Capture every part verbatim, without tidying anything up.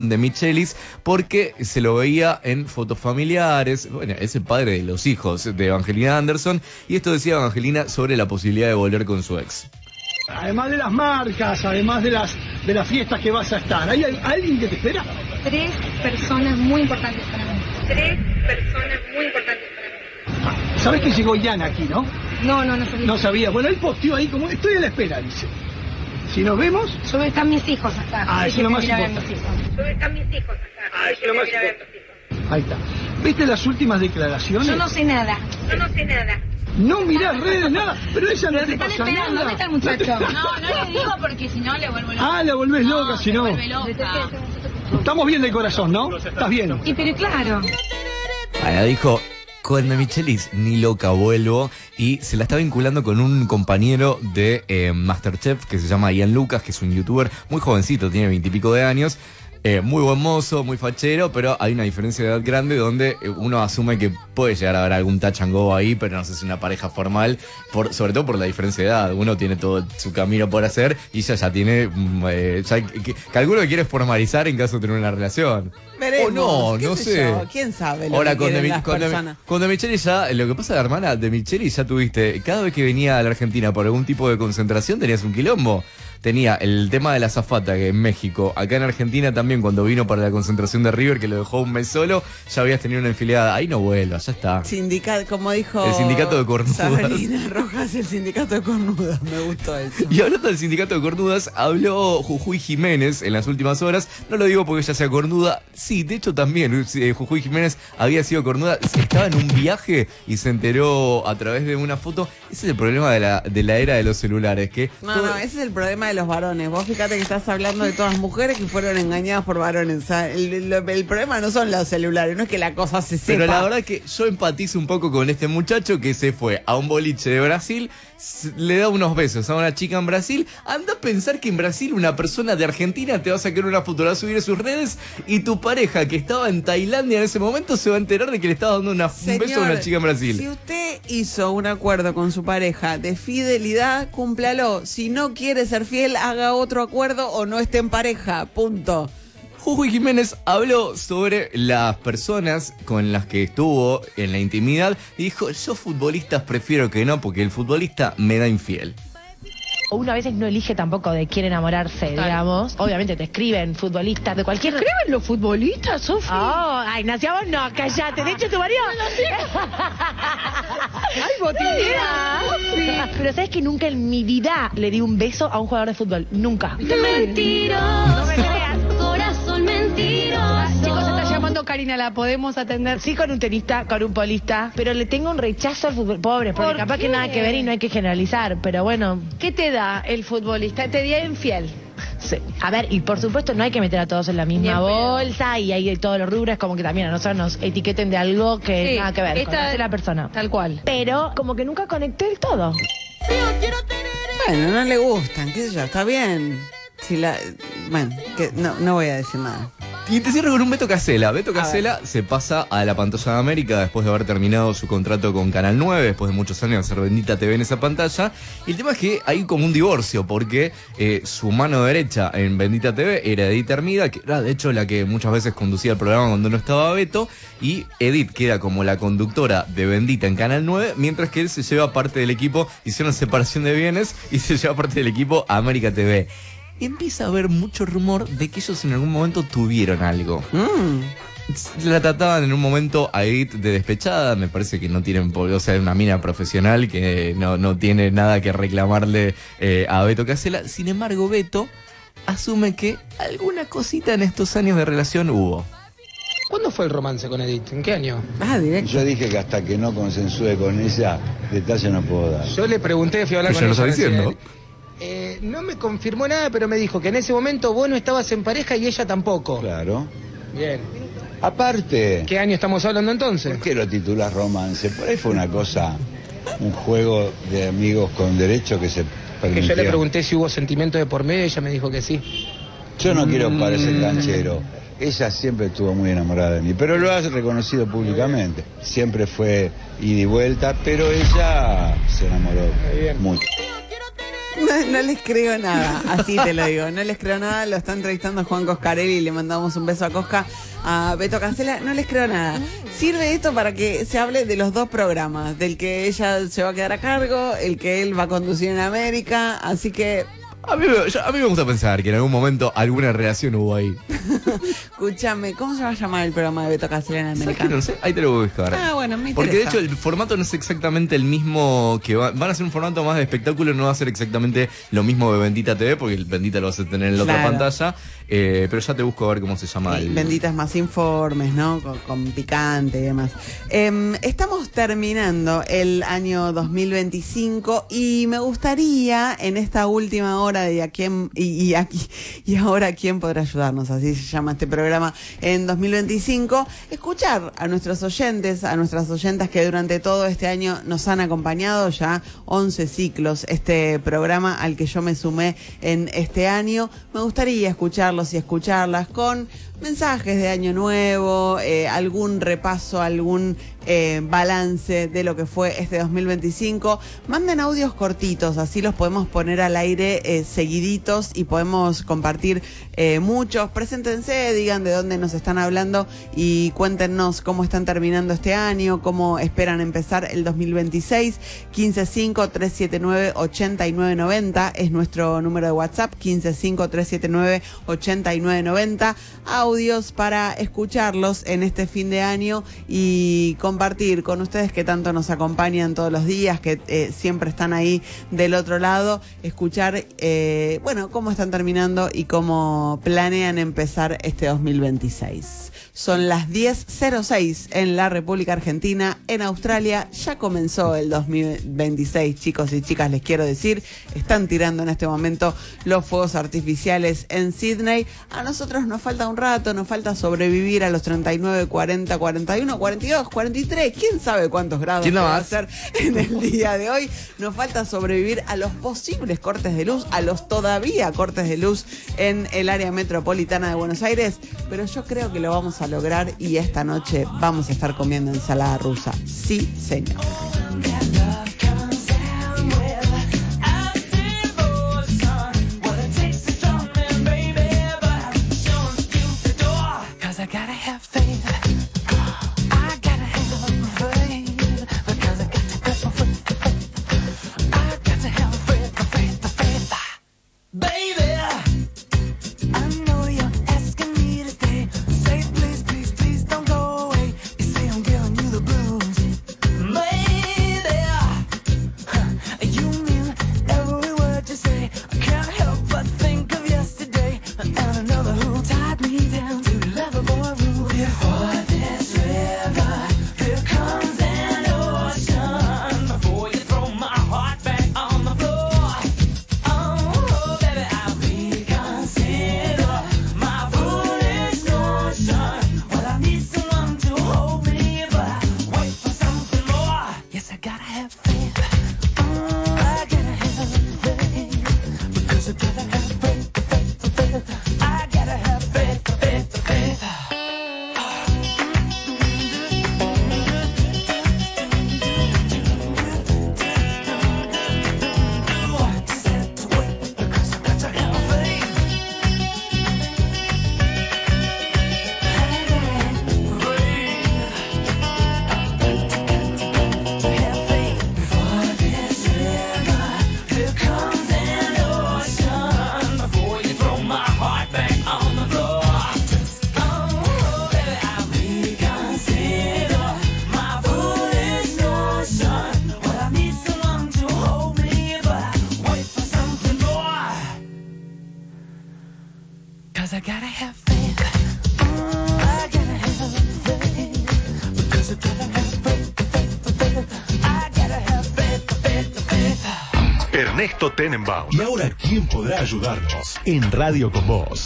de Michelis porque se lo veía en fotos familiares. Bueno, es el padre de los hijos de Evangelina Anderson, y esto decía Evangelina sobre la posibilidad de volver con su ex. Además de las marcas, además de las de las fiestas que vas a estar, ¿hay alguien que te espera? Tres personas muy importantes para mí. Tres personas muy importantes para mí. ¿Sabes que llegó Ian aquí, no? No, no, no sabía. No sabía. Bueno, él posteó ahí como, estoy a la espera, dice. Si nos vemos... Yo voy a estar mis hijos acá. Ah, eso es lo más importante. Yo voy a estar mis hijos acá. Ah, eso es lo más importante. Ahí está. ¿Viste las últimas declaraciones? Yo no sé nada. Yo no sé nada. No mirás redes, nada. Pero ella no te pasa nada. ¿Dónde está el muchacho? No, no le digo porque si no le vuelvo loca. Ah, la volvés no, loca, si no. vuelve loca. Estamos bien del corazón, ¿no? ¿Estás bien? Y pero claro. Ahora dijo... Cuando Michelis, ni loca vuelvo, y se la está vinculando con un compañero de eh, Masterchef que se llama Ian Lucas, que es un youtuber muy jovencito, tiene veintipico de años, eh, muy buen mozo, muy fachero, pero hay una diferencia de edad grande donde uno asume que puede llegar a haber algún touch and go ahí, pero no sé si es una pareja formal, por, sobre todo por la diferencia de edad. Uno tiene todo su camino por hacer y ella ya tiene, eh, ya, que, calculo que quiere formalizar en caso de tener una relación. Veremos, o no, ¿qué no sé sé. yo? ¿Quién sabe lo Ahora, que cuando, quieren mi, las cuando, personas? cuando Micheli ya, lo que pasa, la hermana de Micheli ya tuviste, cada vez que venía a la Argentina por algún tipo de concentración tenías un quilombo. Tenía el tema de la azafata que en México, acá en Argentina también cuando vino para la concentración de River, que lo dejó un mes solo, ya habías tenido una enfilada. Ahí no vuelvas, ya está. Sindicato, como dijo el sindicato de cornudas. Sabrina Rojas, el sindicato de cornudas, me gustó eso. Y hablando del sindicato de cornudas, habló Jujuy Jiménez en las últimas horas. No lo digo porque ella sea cornuda, sí, de hecho también Jujuy Jiménez había sido cornuda, estaba en un viaje y se enteró a través de una foto. Ese es el problema de la, de la era de los celulares, que No, todo... no, ese es el problema de los varones. Vos fíjate que estás hablando de todas mujeres que fueron engañadas por varones. O sea, el, el, el problema no son los celulares, no es que la cosa se sepa. Pero la verdad que yo empatizo un poco con este muchacho que se fue a un boliche de Brasil, le da unos besos a una chica en Brasil. Anda a pensar que en Brasil una persona de Argentina te va a sacar una foto, la va a subir a sus redes, y tu pareja que estaba en Tailandia en ese momento se va a enterar de que le estaba dando una, Señor, un beso a una chica en Brasil. Si usted hizo un acuerdo con su pareja de fidelidad, cúmplalo. Si no quiere ser fiel, haga otro acuerdo o no esté en pareja. Punto. Jujuy Jiménez habló sobre las personas con las que estuvo en la intimidad y dijo: yo futbolistas prefiero que no, porque el futbolista me da infiel. Uno a veces no elige tampoco de quién enamorarse, claro. Digamos. Obviamente te escriben futbolistas de cualquier... ¿Escriben los futbolistas, Sofi? Oh, ay, Ignacia, vos no, callate. De hecho, tu marido... ¡Ay, botinera! Pero ¿sabes que nunca en mi vida le di un beso a un jugador de fútbol? Nunca. Mentiroso. No me creas. Corazón mentiroso. Chicos, se está llamando Karina, ¿la podemos atender? Sí, con un tenista, con un polista, pero le tengo un rechazo al fútbol. Pobre, porque ¿Por capaz qué? que nada que ver y no hay que generalizar, pero bueno. ¿Qué te da el futbolista? ¿Te dio infiel? Sí. A ver, y por supuesto no hay que meter a todos en la misma bolsa, y hay de todos los rubros, como que también a nosotros nos etiqueten de algo que Sí, nada que ver esta- con la persona. Tal cual. Pero como que nunca conecté del todo. Bueno, no le gustan, qué sé yo, está bien. Si la, bueno, que no, no voy a decir nada. Y te cierro con un Beto Casella. Beto Casella se pasa a la pantalla de América después de haber terminado su contrato con Canal nueve, después de muchos años de ser Bendita T V en esa pantalla. Y el tema es que hay como un divorcio, porque eh, su mano derecha en Bendita T V era Edith Hermida, que era de hecho la que muchas veces conducía el programa cuando no estaba Beto, y Edith queda como la conductora de Bendita en Canal nueve, mientras que él se lleva parte del equipo, hicieron separación de bienes y se lleva parte del equipo a América T V. Empieza a haber mucho rumor de que ellos en algún momento tuvieron algo. Mm. La trataban en un momento a Edith de despechada, me parece que no tienen, o sea, una mina profesional que no, no tiene nada que reclamarle eh, a Beto Casella. Sin embargo, Beto asume que alguna cosita en estos años de relación hubo. ¿Cuándo fue el romance con Edith? ¿En qué año? Ah, directo. Yo dije que hasta que no consensúe con ella, detalle no puedo dar. Yo le pregunté, fui a hablar Que con ya lo ella. está diciendo. recién. Eh, no me confirmó nada, pero me dijo que en ese momento vos no estabas en pareja y ella tampoco. Claro. Bien. Aparte, ¿Qué año estamos hablando entonces? ¿por qué lo titulas romance? Por ahí fue una cosa, un juego de amigos con derecho que se Que permitió. yo le pregunté si hubo sentimiento de por medio y ella me dijo que sí. Yo no quiero Mm. parecer canchero. Ella siempre estuvo muy enamorada de mí, pero lo ha reconocido públicamente. Siempre fue ida y vuelta, pero ella se enamoró Bien. mucho. No, no les creo nada, así te lo digo, no les creo nada, lo está entrevistando Juan Coscarelli y le mandamos un beso a Cosca, a Beto Cancela, no les creo nada. Sirve esto para que se hable de los dos programas, del que ella se va a quedar a cargo, el que él va a conducir en América, así que... A mí, me- yo- a mí me gusta pensar que en algún momento alguna relación hubo ahí. Escúchame, ¿cómo se va a llamar el programa de Beto Cancela en ¿Sabes América? qué? No sé, ahí te lo voy a buscar. Ah, bueno, me Porque de interesa. hecho el formato no es exactamente el mismo que va, van a ser un formato más de espectáculo, no va a ser exactamente lo mismo de Bendita T V, porque el Bendita lo vas a tener en la otra Claro. pantalla, eh, pero ya te busco a ver cómo se llama Sí, el... benditas más informes, ¿no? Con, con picante y demás. Eh, estamos terminando el año dos mil veinticinco y me gustaría en esta última hora de a quién y, y aquí y ahora quién podrá ayudarnos, así se llama este programa en dos mil veinticinco, escuchar a nuestros oyentes, a nuestras oyentas que durante todo este año nos han acompañado, ya once ciclos este programa al que yo me sumé en este año. Me gustaría escucharlos y escucharlas con mensajes de año nuevo, eh, algún repaso, algún eh, balance de lo que fue este dos mil veinticinco. Manden audios cortitos, así los podemos poner al aire eh, seguiditos y podemos compartir eh, muchos. Preséntense, digan de dónde nos están hablando y cuéntenos cómo están terminando este año, cómo esperan empezar el dos mil veintiséis. quince cinco tres siete nueve ocho nueve nueve cero es nuestro número de WhatsApp, quince cinco tres siete nueve ocho nueve nueve cero. Audios para escucharlos en este fin de año y compartir con ustedes que tanto nos acompañan todos los días, que eh, siempre están ahí del otro lado, escuchar, eh, bueno, cómo están terminando y cómo planean empezar este dos mil veintiséis. Son las diez cero seis en la República Argentina. En Australia ya comenzó el dos mil veintiséis, chicos y chicas, les quiero decir. Están tirando en este momento los fuegos artificiales en Sydney. A nosotros nos falta un rato, nos falta sobrevivir a los treinta y nueve, cuarenta, cuarenta y uno, cuarenta y dos, cuarenta y tres. ¿Quién sabe cuántos grados ¿Quién no va a más? ser en el día de hoy? Nos falta sobrevivir a los posibles cortes de luz, a los todavía cortes de luz en el área metropolitana de Buenos Aires. Pero yo creo que lo vamos a lograr y esta noche vamos a estar comiendo ensalada rusa. Sí, señor. Ernesto Tenenbaum. Y ahora, ¿quién podrá ayudarnos? En Radio con Vos.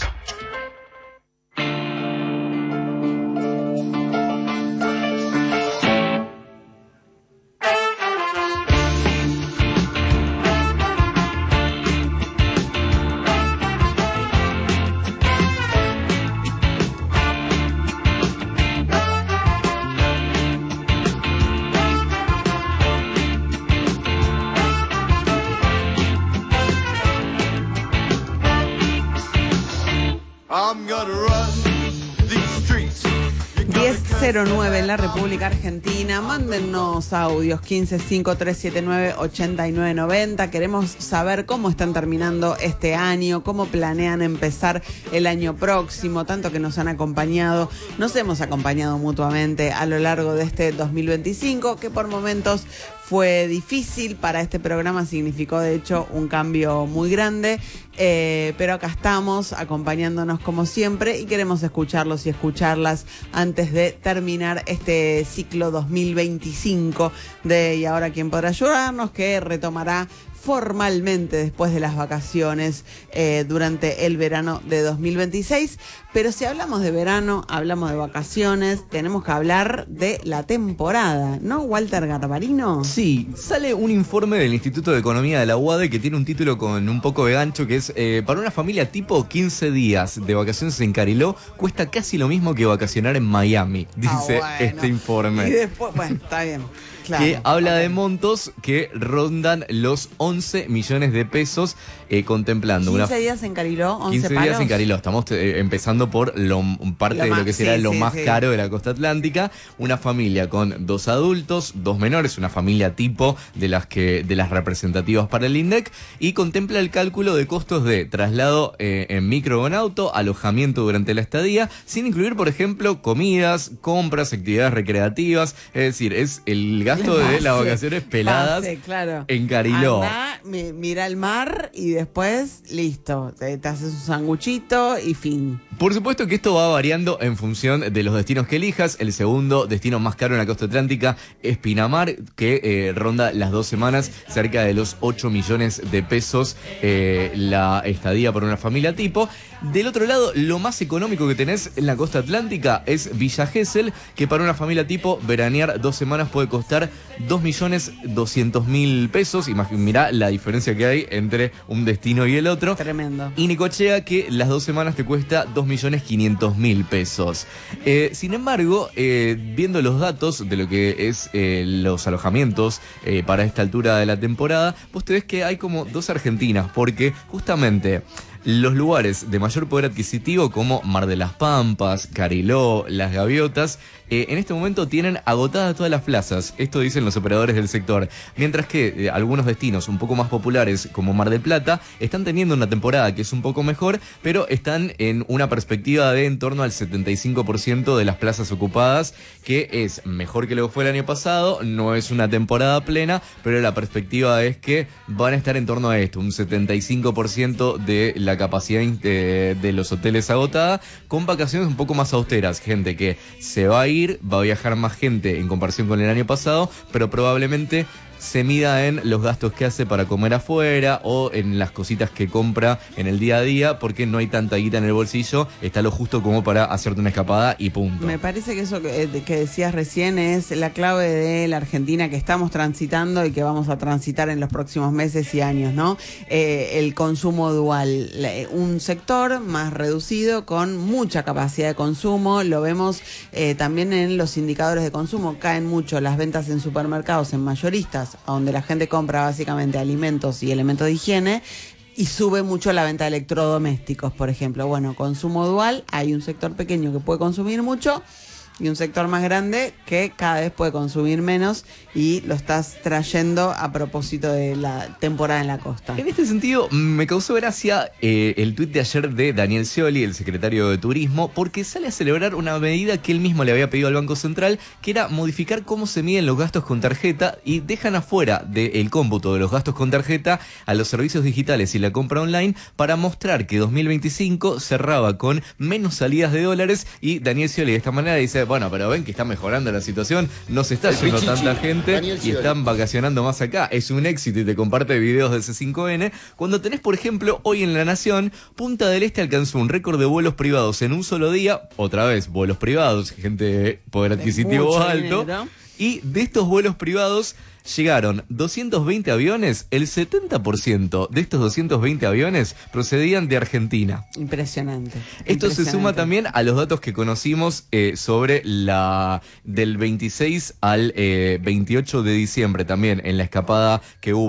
cero nueve en la República Argentina. Mándennos audios quince cinco tres siete nueve ochenta y nueve noventa. Queremos saber cómo están terminando este año, cómo planean empezar el año próximo, tanto que nos han acompañado, nos hemos acompañado mutuamente a lo largo de este dos mil veinticinco, que por momentos fue difícil. Para este programa significó de hecho un cambio muy grande, eh, pero acá estamos acompañándonos como siempre y queremos escucharlos y escucharlas antes de terminar este ciclo dos mil veinticinco de Y Ahora Quién Podrá Ayudarnos, que retomará formalmente después de las vacaciones eh, durante el verano de dos mil veintiséis. Pero si hablamos de verano, hablamos de vacaciones, tenemos que hablar de la temporada, ¿no, Walter Garbarino? Sí, sale un informe del Instituto de Economía de la U A D que tiene un título con un poco de gancho, que es eh, para una familia tipo quince días de vacaciones en Cariló cuesta casi lo mismo que vacacionar en Miami, dice ah, bueno. este informe. Y después, bueno, está bien. Claro, que habla okay. de montos que rondan los once millones de pesos, eh, contemplando quince una... días en Cariló, once quince palos. días en Cariló. Estamos eh, empezando por lo, parte lo de más, lo que será sí, lo sí, más sí. caro de la costa atlántica. Una familia con dos adultos, dos menores, una familia tipo de las que de las representativas para el INDEC, y contempla el cálculo de costos de traslado eh, en micro o en auto, alojamiento durante la estadía, sin incluir, por ejemplo, comidas, compras, actividades recreativas. Es decir, es el gasto de la vacación peladas Pase, claro. en Cariló. Andá, mi, mira el mar y después, listo, te, te haces un sanguchito y fin. Por supuesto que esto va variando en función de los destinos que elijas. El segundo destino más caro en la costa atlántica es Pinamar, que eh, ronda las dos semanas cerca de los ocho millones de pesos eh, la estadía por una familia tipo. Del otro lado, lo más económico que tenés en la costa atlántica es Villa Gesell, que para una familia tipo veranear dos semanas puede costar dos millones doscientos mil pesos. Imagin, mirá la diferencia que hay entre un destino y el otro. Tremendo. Y Necochea, que las dos semanas te cuesta dos millones quinientos mil pesos. Eh, sin embargo, eh, viendo los datos de lo que es eh, los alojamientos eh, para esta altura de la temporada, vos te ves que hay como dos Argentinas, porque justamente los lugares de mayor poder adquisitivo como Mar de las Pampas, Cariló, Las Gaviotas, eh, en este momento tienen agotadas todas las plazas. Esto dicen los operadores del sector. Mientras que eh, algunos destinos un poco más populares como Mar del Plata están teniendo una temporada que es un poco mejor, pero están en una perspectiva de en torno al setenta y cinco por ciento de las plazas ocupadas, que es mejor que lo que fue el año pasado. No es una temporada plena, pero la perspectiva es que van a estar en torno a esto, un setenta y cinco por ciento de la capacidad de, de los hoteles agotada, con vacaciones un poco más austeras. Gente que se va a ir, va a viajar más gente en comparación con el año pasado, pero probablemente se mida en los gastos que hace para comer afuera o en las cositas que compra en el día a día, porque no hay tanta guita en el bolsillo, está lo justo como para hacerte una escapada y punto. Me parece que eso que, que decías recién es la clave de la Argentina que estamos transitando y que vamos a transitar en los próximos meses y años, ¿no? Eh, el consumo dual, un sector más reducido con mucha capacidad de consumo. Lo vemos eh, también en los indicadores de consumo, caen mucho las ventas en supermercados, en mayoristas, donde la gente compra básicamente alimentos y elementos de higiene, y sube mucho la venta de electrodomésticos, por ejemplo. Bueno, consumo dual, hay un sector pequeño que puede consumir mucho y un sector más grande que cada vez puede consumir menos, y lo estás trayendo a propósito de la temporada en la costa. En este sentido, me causó gracia eh, el tuit de ayer de Daniel Scioli, el secretario de Turismo, porque sale a celebrar una medida que él mismo le había pedido al Banco Central, que era modificar cómo se miden los gastos con tarjeta, y dejan afuera del cómputo de los gastos con tarjeta a los servicios digitales y la compra online, para mostrar que dos mil veinticinco cerraba con menos salidas de dólares. Y Daniel Scioli de esta manera dice: bueno, pero ven que está mejorando la situación, no se está yendo tanta gente y están vacacionando más acá. Es un éxito, y te comparte videos de C cinco N. Cuando tenés, por ejemplo, hoy en La Nación, Punta del Este alcanzó un récord de vuelos privados en un solo día. Otra vez, vuelos privados, gente de poder adquisitivo alto. Dinero. Y de estos vuelos privados llegaron doscientos veinte aviones. El setenta por ciento de estos doscientos veinte aviones procedían de Argentina. Impresionante. Esto impresionante. se suma también a los datos que conocimos eh, sobre la del veintiséis al eh, veintiocho de diciembre, también en la escapada que hubo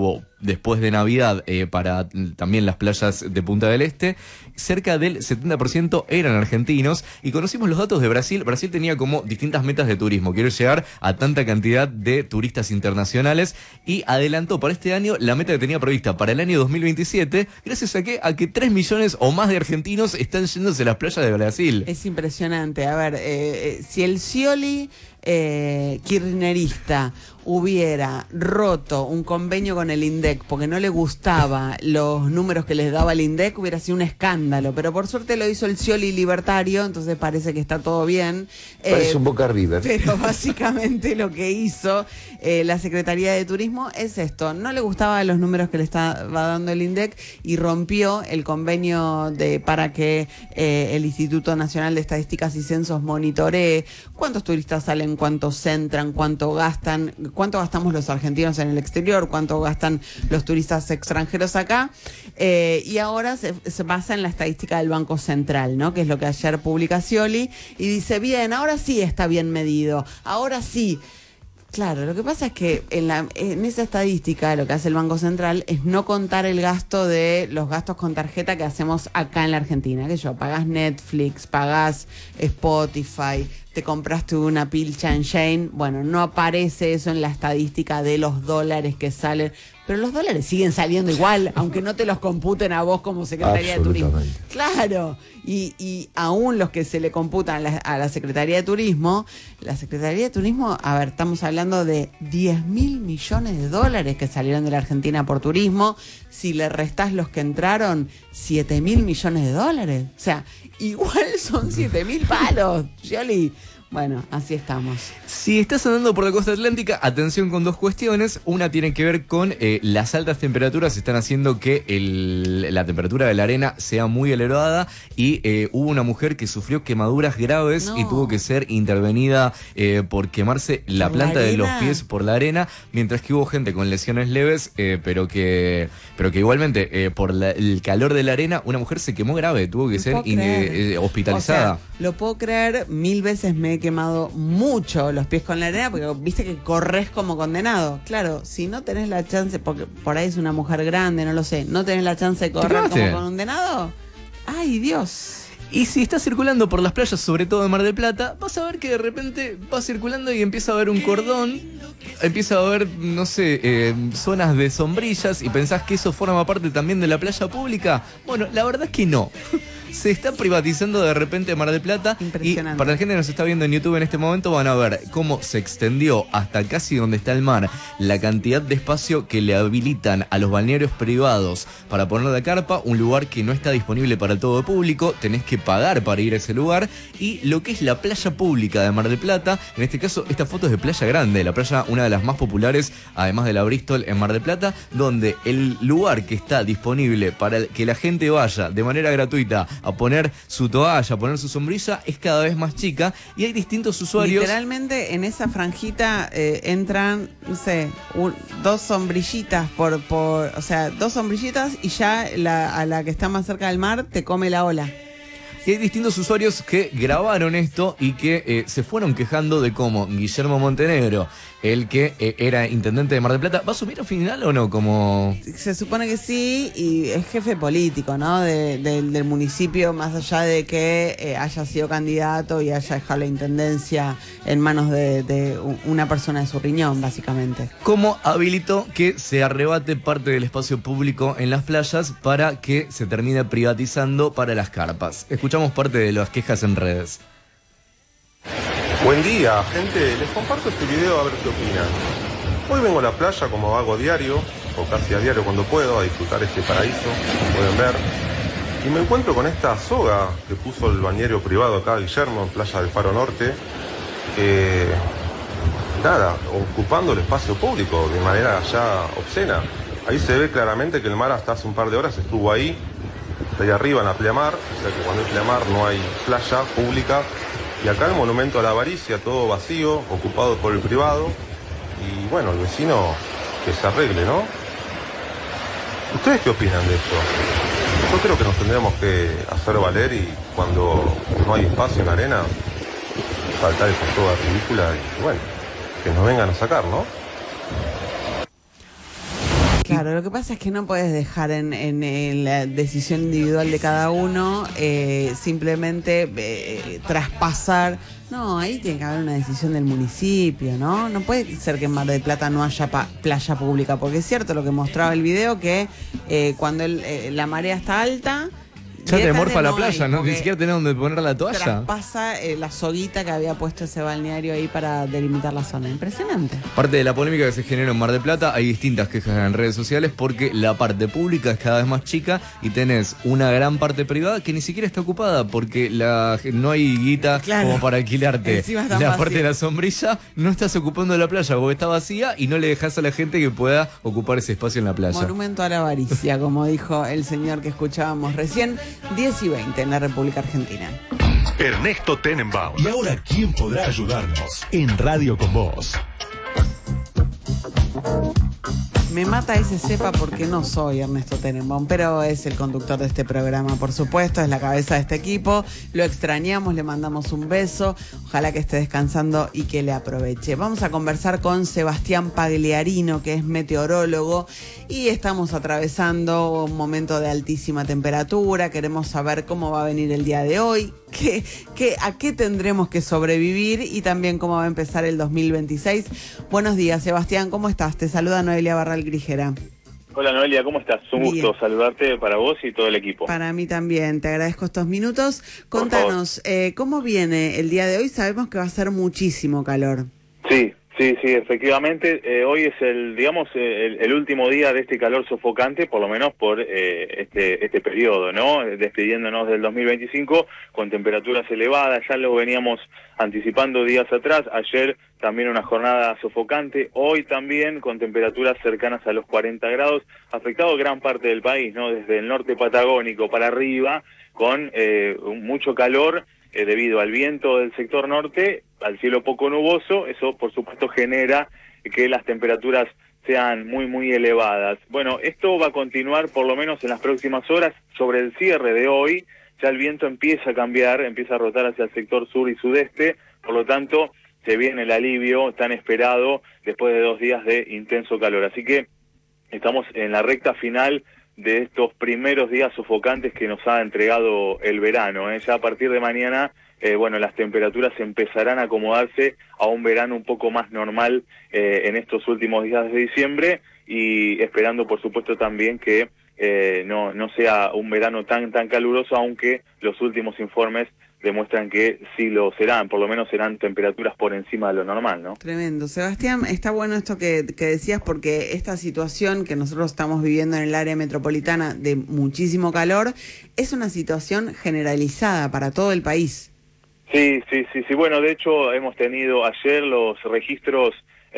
después de Navidad eh, para también las playas de Punta del Este. Cerca del setenta por ciento eran argentinos y conocimos los datos de Brasil. Brasil tenía como distintas metas de turismo. Quiero llegar a tanta cantidad de turistas internacionales y adelantó para este año la meta que tenía prevista para el año dos mil veintisiete, gracias a que, a que tres millones o más de argentinos están yéndose a las playas de Brasil. Es impresionante. A ver, eh, eh, si el Scioli eh, kirchnerista hubiera roto un convenio con el INDEC porque no le gustaba los números que les daba el INDEC, hubiera sido un escándalo, pero por suerte lo hizo el Scioli libertario, entonces parece que está todo bien. Parece eh, un Boca River. Pero básicamente lo que hizo eh, la Secretaría de Turismo es esto: no le gustaban los números que le estaba dando el INDEC y rompió el convenio de para que eh, el Instituto Nacional de Estadísticas y Censos monitoree cuántos turistas salen, cuántos entran, cuánto gastan, cuánto gastamos los argentinos en el exterior, cuánto gastan los turistas extranjeros acá, eh, y ahora se, se basa en la estadística del Banco Central, ¿no? Que es lo que ayer publica Scioli, y dice, bien, ahora sí está bien medido, ahora sí. Claro, lo que pasa es que en, la, en esa estadística lo que hace el Banco Central es no contar el gasto de los gastos con tarjeta que hacemos acá en la Argentina, que yo, pagás Netflix, pagás Spotify, te compraste una pilcha en Shane, bueno, no aparece eso en la estadística de los dólares que salen, pero los dólares siguen saliendo igual, aunque no te los computen a vos como Secretaría de Turismo. Claro, y, y aún los que se le computan a la, a la Secretaría de Turismo, la Secretaría de Turismo, a ver, estamos hablando de diez mil millones de dólares que salieron de la Argentina por turismo, si le restás los que entraron, siete mil millones de dólares, o sea, igual son siete mil palos, Scioli. Bueno, así estamos. Si estás andando por la costa atlántica, atención con dos cuestiones. Una tiene que ver con eh, las altas temperaturas están haciendo que el, la temperatura de la arena sea muy elevada y eh, hubo una mujer que sufrió quemaduras graves no. y tuvo que ser intervenida eh, por quemarse la ¿Por planta la de los pies por la arena, mientras que hubo gente con lesiones leves, eh, pero que pero que igualmente eh, por la, el calor de la arena, una mujer se quemó grave, tuvo que ser in, eh, hospitalizada. O sea, lo puedo creer, mil veces me he quemado mucho los pies con la arena porque viste que corres como condenado. Claro, si no tenés la chance, porque por ahí es una mujer grande, no lo sé, no tenés la chance de correr como condenado. ¡Ay, Dios! Y si estás circulando por las playas, sobre todo de Mar del Plata, vas a ver que de repente vas circulando y empieza a haber un cordón, empieza a haber, no sé, eh, zonas de sombrillas y pensás que eso forma parte también de la playa pública. Bueno, la verdad es que no. Se está privatizando de repente Mar del Plata y para la gente que nos está viendo en YouTube en este momento van a ver cómo se extendió hasta casi donde está el mar la cantidad de espacio que le habilitan a los balnearios privados para poner la carpa, un lugar que no está disponible para todo el público, tenés que pagar para ir a ese lugar, y lo que es la playa pública de Mar del Plata, en este caso esta foto es de Playa Grande, la playa una de las más populares además de la Bristol en Mar del Plata, donde el lugar que está disponible para que la gente vaya de manera gratuita a poner su toalla, a poner su sombrilla, es cada vez más chica y hay distintos usuarios. Literalmente en esa franjita eh, entran, no sé, un, dos sombrillitas por, por, o sea, dos sombrillitas y ya la, a la que está más cerca del mar te come la ola. Y hay distintos usuarios que grabaron esto y que eh, se fueron quejando de cómo Guillermo Montenegro, el que eh, era intendente de Mar del Plata, ¿va a asumir al final o no? Como se supone que sí, y es jefe político, ¿no? De, de, del municipio, más allá de que eh, haya sido candidato y haya dejado la intendencia en manos de, de una persona de su riñón, básicamente. ¿Cómo habilitó que se arrebate parte del espacio público en las playas para que se termine privatizando para las carpas? Escuchamos parte de las quejas en redes. Buen día, gente. Les comparto este video a ver qué opinan. Hoy vengo a la playa como hago diario, o casi a diario cuando puedo, a disfrutar este paraíso, como pueden ver. Y me encuentro con esta soga que puso el balneario privado acá, Guillermo, en Playa del Faro Norte, que, nada, ocupando el espacio público de manera ya obscena. Ahí se ve claramente que el mar hasta hace un par de horas estuvo ahí, ahí arriba en la pleamar, o sea que cuando hay pleamar no hay playa pública. Y acá el monumento a la avaricia, todo vacío, ocupado por el privado. Y bueno, el vecino que se arregle, ¿no? ¿Ustedes qué opinan de esto? Yo creo que nos tendríamos que hacer valer y cuando no hay espacio en la arena, saltar esa soga ridícula y bueno, que nos vengan a sacar, ¿no? Claro. Claro, lo que pasa es que no puedes dejar en, en, en la decisión individual de cada uno eh, simplemente eh, traspasar. No, ahí tiene que haber una decisión del municipio, ¿no? No puede ser que en Mar del Plata no haya pa- playa pública, porque es cierto lo que mostraba el video, que eh, cuando el, eh, la marea está alta... Ya te morfa la no playa, hay, ¿no? Ni siquiera tenés donde poner la toalla. Traspasa eh, la soguita que había puesto ese balneario ahí para delimitar la zona. Impresionante. Parte de la polémica que se generó en Mar del Plata, hay distintas quejas en redes sociales porque la parte pública es cada vez más chica y tenés una gran parte privada que ni siquiera está ocupada porque la, no hay guita Claro. como para alquilarte. Encima está La vacía. parte de la sombrilla, no estás ocupando la playa porque está vacía y no le dejás a la gente que pueda ocupar ese espacio en la playa. Monumento a la avaricia, como dijo el señor que escuchábamos recién, diez y veinte en la República Argentina. Ernesto Tenenbaum. Y ahora, ¿quién podrá ayudarnos? En Radio con Vos. Me mata ese sepa porque no soy Ernesto Tenenbaum, pero es el conductor de este programa, por supuesto, es la cabeza de este equipo. Lo extrañamos, le mandamos un beso. Ojalá que esté descansando y que le aproveche. Vamos a conversar con Sebastián Pagliarino, que es meteorólogo, y estamos atravesando un momento de altísima temperatura. Queremos saber cómo va a venir el día de hoy, qué, qué, a qué tendremos que sobrevivir y también cómo va a empezar el dos mil veintiséis. Buenos días, Sebastián, ¿cómo estás? Te saluda Noelia Barral Grijera. Hola Noelia, ¿cómo estás? Un Bien. gusto saludarte para vos y todo el equipo. Para mí también, te agradezco estos minutos. Contanos, eh, ¿cómo viene el día de hoy? Sabemos que va a ser muchísimo calor. Sí, sí, sí, efectivamente. Eh, hoy es el, digamos, el, el último día de este calor sofocante, por lo menos por eh, este, este periodo, ¿no? Despidiéndonos del dos mil veinticinco con temperaturas elevadas, ya lo veníamos anticipando días atrás. Ayer también una jornada sofocante, hoy también con temperaturas cercanas a los cuarenta grados, afectado gran parte del país, ¿no? Desde el norte patagónico para arriba, con eh, mucho calor eh, debido al viento del sector norte, al cielo poco nuboso. Eso por supuesto genera que las temperaturas sean muy muy elevadas. Bueno, esto va a continuar por lo menos en las próximas horas. Sobre el cierre de hoy, ya el viento empieza a cambiar, empieza a rotar hacia el sector sur y sudeste, por lo tanto se viene el alivio tan esperado después de dos días de intenso calor. Así que estamos en la recta final de estos primeros días sofocantes que nos ha entregado el verano, ¿eh? Ya a partir de mañana, eh, bueno, las temperaturas empezarán a acomodarse a un verano un poco más normal eh, en estos últimos días de diciembre, y esperando por supuesto también que eh, no, no sea un verano tan, tan caluroso, aunque los últimos informes demuestran que sí lo serán, por lo menos serán temperaturas por encima de lo normal, ¿no? Tremendo. Sebastián, está bueno esto que, que decías, porque esta situación que nosotros estamos viviendo en el área metropolitana de muchísimo calor es una situación generalizada para todo el país. Sí, sí, sí, sí. Bueno, de hecho hemos tenido ayer los registros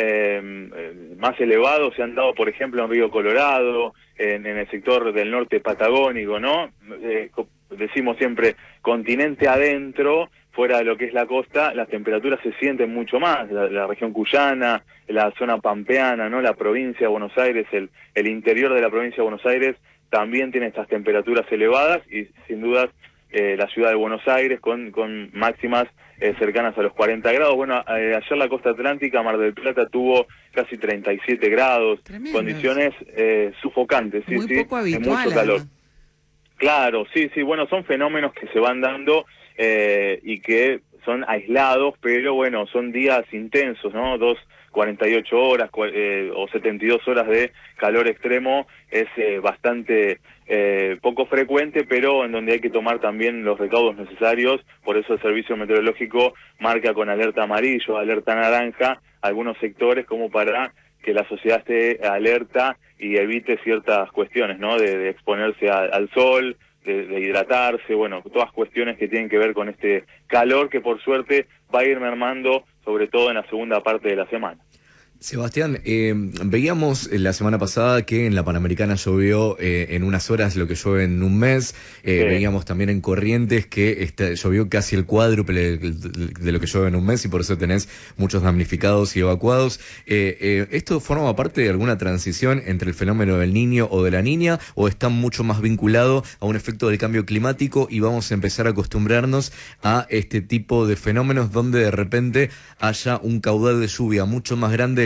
eh, más elevados, se han dado, por ejemplo, en Río Colorado, en, en el sector del norte patagónico, ¿no? Eh, decimos siempre, continente adentro, fuera de lo que es la costa, las temperaturas se sienten mucho más. La, la región cuyana, la zona pampeana, ¿no? La provincia de Buenos Aires, el, el interior de la provincia de Buenos Aires también tiene estas temperaturas elevadas, y sin dudas eh, la ciudad de Buenos Aires con, con máximas eh, cercanas a los cuarenta grados. Bueno, eh, ayer la costa atlántica, Mar del Plata, tuvo casi treinta y siete grados, Tremendo. Condiciones eh, sufocantes, sí, Muy sí, poco habitual, de mucho calor. Además. Claro, sí, sí, bueno, son fenómenos que se van dando eh, y que son aislados, pero bueno, son días intensos, ¿no? Dos, cuarenta y ocho horas eh, o setenta y dos horas de calor extremo es eh, bastante eh, poco frecuente, pero en donde hay que tomar también los recaudos necesarios. Por eso el Servicio Meteorológico marca con alerta amarillo, alerta naranja, algunos sectores como para que la sociedad esté alerta y evite ciertas cuestiones, ¿no? De, de exponerse a, al sol, de, de hidratarse, bueno, todas cuestiones que tienen que ver con este calor que por suerte va a ir mermando, sobre todo en la segunda parte de la semana. Sebastián, eh, veíamos la semana pasada que en la Panamericana llovió eh, en unas horas lo que llueve en un mes. Eh, sí. Veíamos también en Corrientes que este, llovió casi el cuádruple de, de lo que llueve en un mes, y por eso tenés muchos damnificados y evacuados. Eh, eh, ¿Esto forma parte de alguna transición entre el fenómeno del Niño o de la Niña, o está mucho más vinculado a un efecto del cambio climático y vamos a empezar a acostumbrarnos a este tipo de fenómenos donde de repente haya un caudal de lluvia mucho más grande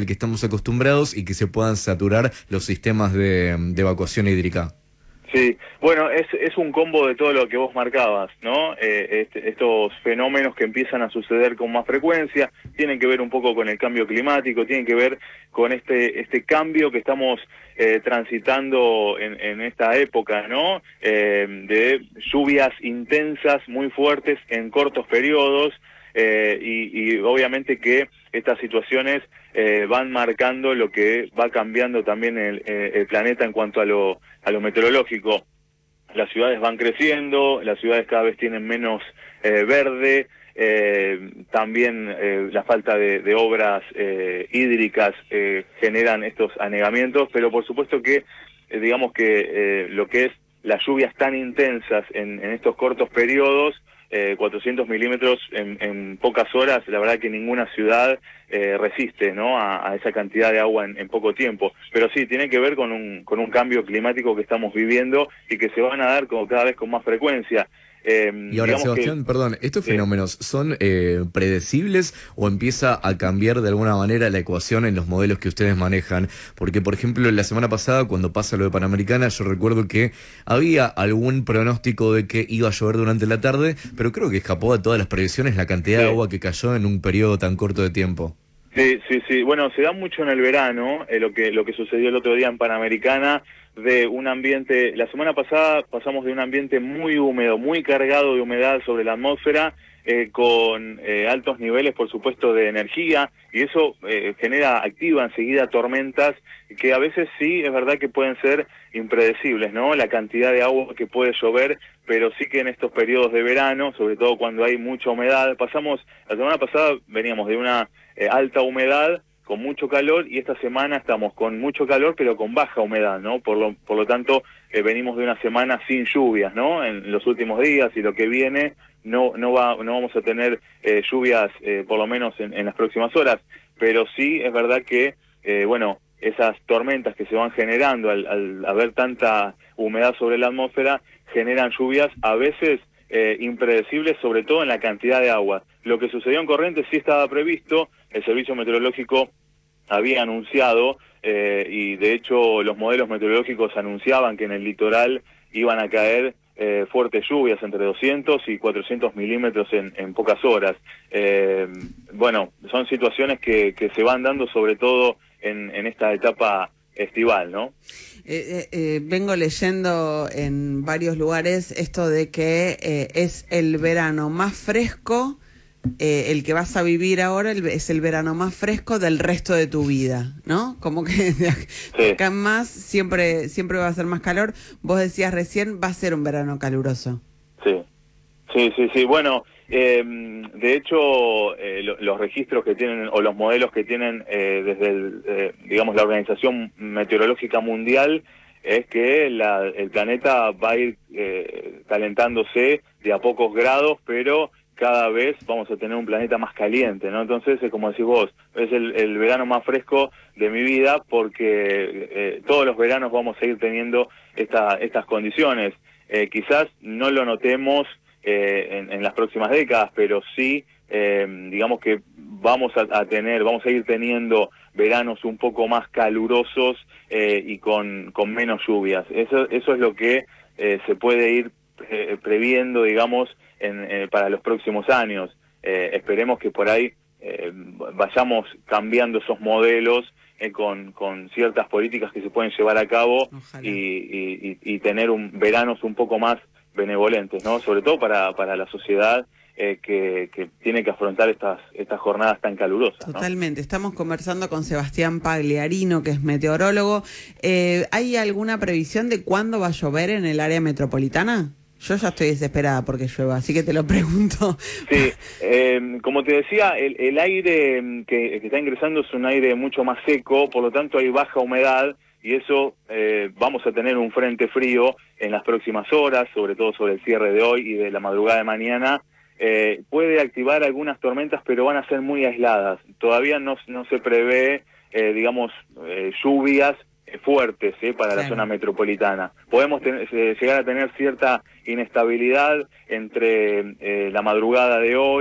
al que estamos acostumbrados y que se puedan saturar los sistemas de, de evacuación hídrica. Sí, bueno, es, es un combo de todo lo que vos marcabas, ¿no? Eh, este, estos fenómenos que empiezan a suceder con más frecuencia tienen que ver un poco con el cambio climático, tienen que ver con este este cambio que estamos eh, transitando en, en esta época, ¿no? Eh, de lluvias intensas, muy fuertes en cortos periodos, eh, y, y obviamente que estas situaciones eh, van marcando lo que va cambiando también el, el planeta en cuanto a lo a lo meteorológico. Las ciudades van creciendo, las ciudades cada vez tienen menos eh, verde, eh, también eh, la falta de, de obras eh, hídricas eh, generan estos anegamientos, pero por supuesto que eh, digamos que eh, lo que es las lluvias tan intensas en, en estos cortos periodos, Eh, cuatrocientos milímetros en, en pocas horas, la verdad que ninguna ciudad eh, resiste, ¿no? a, a esa cantidad de agua en, en poco tiempo. Pero sí, tiene que ver con un, con un cambio climático que estamos viviendo y que se van a dar como cada vez con más frecuencia. Eh, y ahora, Sebastián, que, perdón, ¿estos sí. fenómenos son eh, predecibles o empieza a cambiar de alguna manera la ecuación en los modelos que ustedes manejan? Porque, por ejemplo, la semana pasada, cuando pasa lo de Panamericana, yo recuerdo que había algún pronóstico de que iba a llover durante la tarde, pero creo que escapó a todas las previsiones la cantidad sí. de agua que cayó en un periodo tan corto de tiempo. Sí, sí, sí. Bueno, se da mucho en el verano, eh, lo que lo que sucedió el otro día en Panamericana, de un ambiente, la semana pasada pasamos de un ambiente muy húmedo, muy cargado de humedad sobre la atmósfera, eh, con eh, altos niveles, por supuesto, de energía, y eso eh, genera, activa enseguida tormentas que a veces sí, es verdad que pueden ser impredecibles, ¿no? La cantidad de agua que puede llover, pero sí que en estos periodos de verano, sobre todo cuando hay mucha humedad, pasamos, la semana pasada veníamos de una eh, alta humedad, con mucho calor, y esta semana estamos con mucho calor pero con baja humedad, ¿no? Por lo, por lo tanto, eh, venimos de una semana sin lluvias, ¿no? En los últimos días, y lo que viene no no va no vamos a tener eh, lluvias eh, por lo menos en, en las próximas horas, pero sí es verdad que, eh, bueno, esas tormentas que se van generando al, al haber tanta humedad sobre la atmósfera generan lluvias a veces eh, impredecibles, sobre todo en la cantidad de agua. Lo que sucedió en Corrientes sí estaba previsto, el Servicio Meteorológico había anunciado, eh, y de hecho los modelos meteorológicos anunciaban que en el litoral iban a caer eh, fuertes lluvias, entre doscientos y cuatrocientos milímetros en, en pocas horas. Eh, bueno, son situaciones que, que se van dando sobre todo en, en esta etapa estival, ¿no? Eh, eh, eh, vengo leyendo en varios lugares esto de que eh, es el verano más fresco, eh, el que vas a vivir ahora el, es el verano más fresco del resto de tu vida, ¿no? Como que de acá en más siempre, siempre va a ser más calor. Vos decías recién, va a ser un verano caluroso. Sí, sí, sí, sí. Bueno, eh, de hecho, eh, lo, los registros que tienen, o los modelos que tienen eh, desde, el, eh, digamos, la Organización Meteorológica Mundial, es que la, el planeta va a ir eh, calentándose de a pocos grados, pero cada vez vamos a tener un planeta más caliente, ¿no? Entonces, es como decís vos, es el, el verano más fresco de mi vida, porque eh, todos los veranos vamos a ir teniendo esta, estas condiciones. Eh, quizás no lo notemos eh, en, en las próximas décadas, pero sí, eh, digamos que vamos a, a tener, vamos a ir teniendo veranos un poco más calurosos eh, y con, con menos lluvias. Eso, eso es lo que eh, se puede ir eh, previendo, digamos, En, eh, para los próximos años. Eh, esperemos que por ahí eh, vayamos cambiando esos modelos eh, con, con ciertas políticas que se pueden llevar a cabo y, y, y tener un, veranos un poco más benevolentes, ¿no? Sobre todo para, para la sociedad eh, que, que tiene que afrontar estas, estas jornadas tan calurosas, ¿no? Totalmente. Estamos conversando con Sebastián Pagliarino, que es meteorólogo. Eh, ¿Hay alguna previsión de cuándo va a llover en el área metropolitana? Yo ya estoy desesperada porque llueva, así que te lo pregunto. Sí, eh, como te decía, el, el aire que, que está ingresando es un aire mucho más seco, por lo tanto hay baja humedad, y eso eh, vamos a tener un frente frío en las próximas horas, sobre todo sobre el cierre de hoy y de la madrugada de mañana. Eh, puede activar algunas tormentas, pero van a ser muy aisladas. Todavía no, no se prevé, eh, digamos, eh, lluvias fuertes eh, para claro. la zona metropolitana. Podemos tener, eh, llegar a tener cierta inestabilidad entre eh, la madrugada de hoy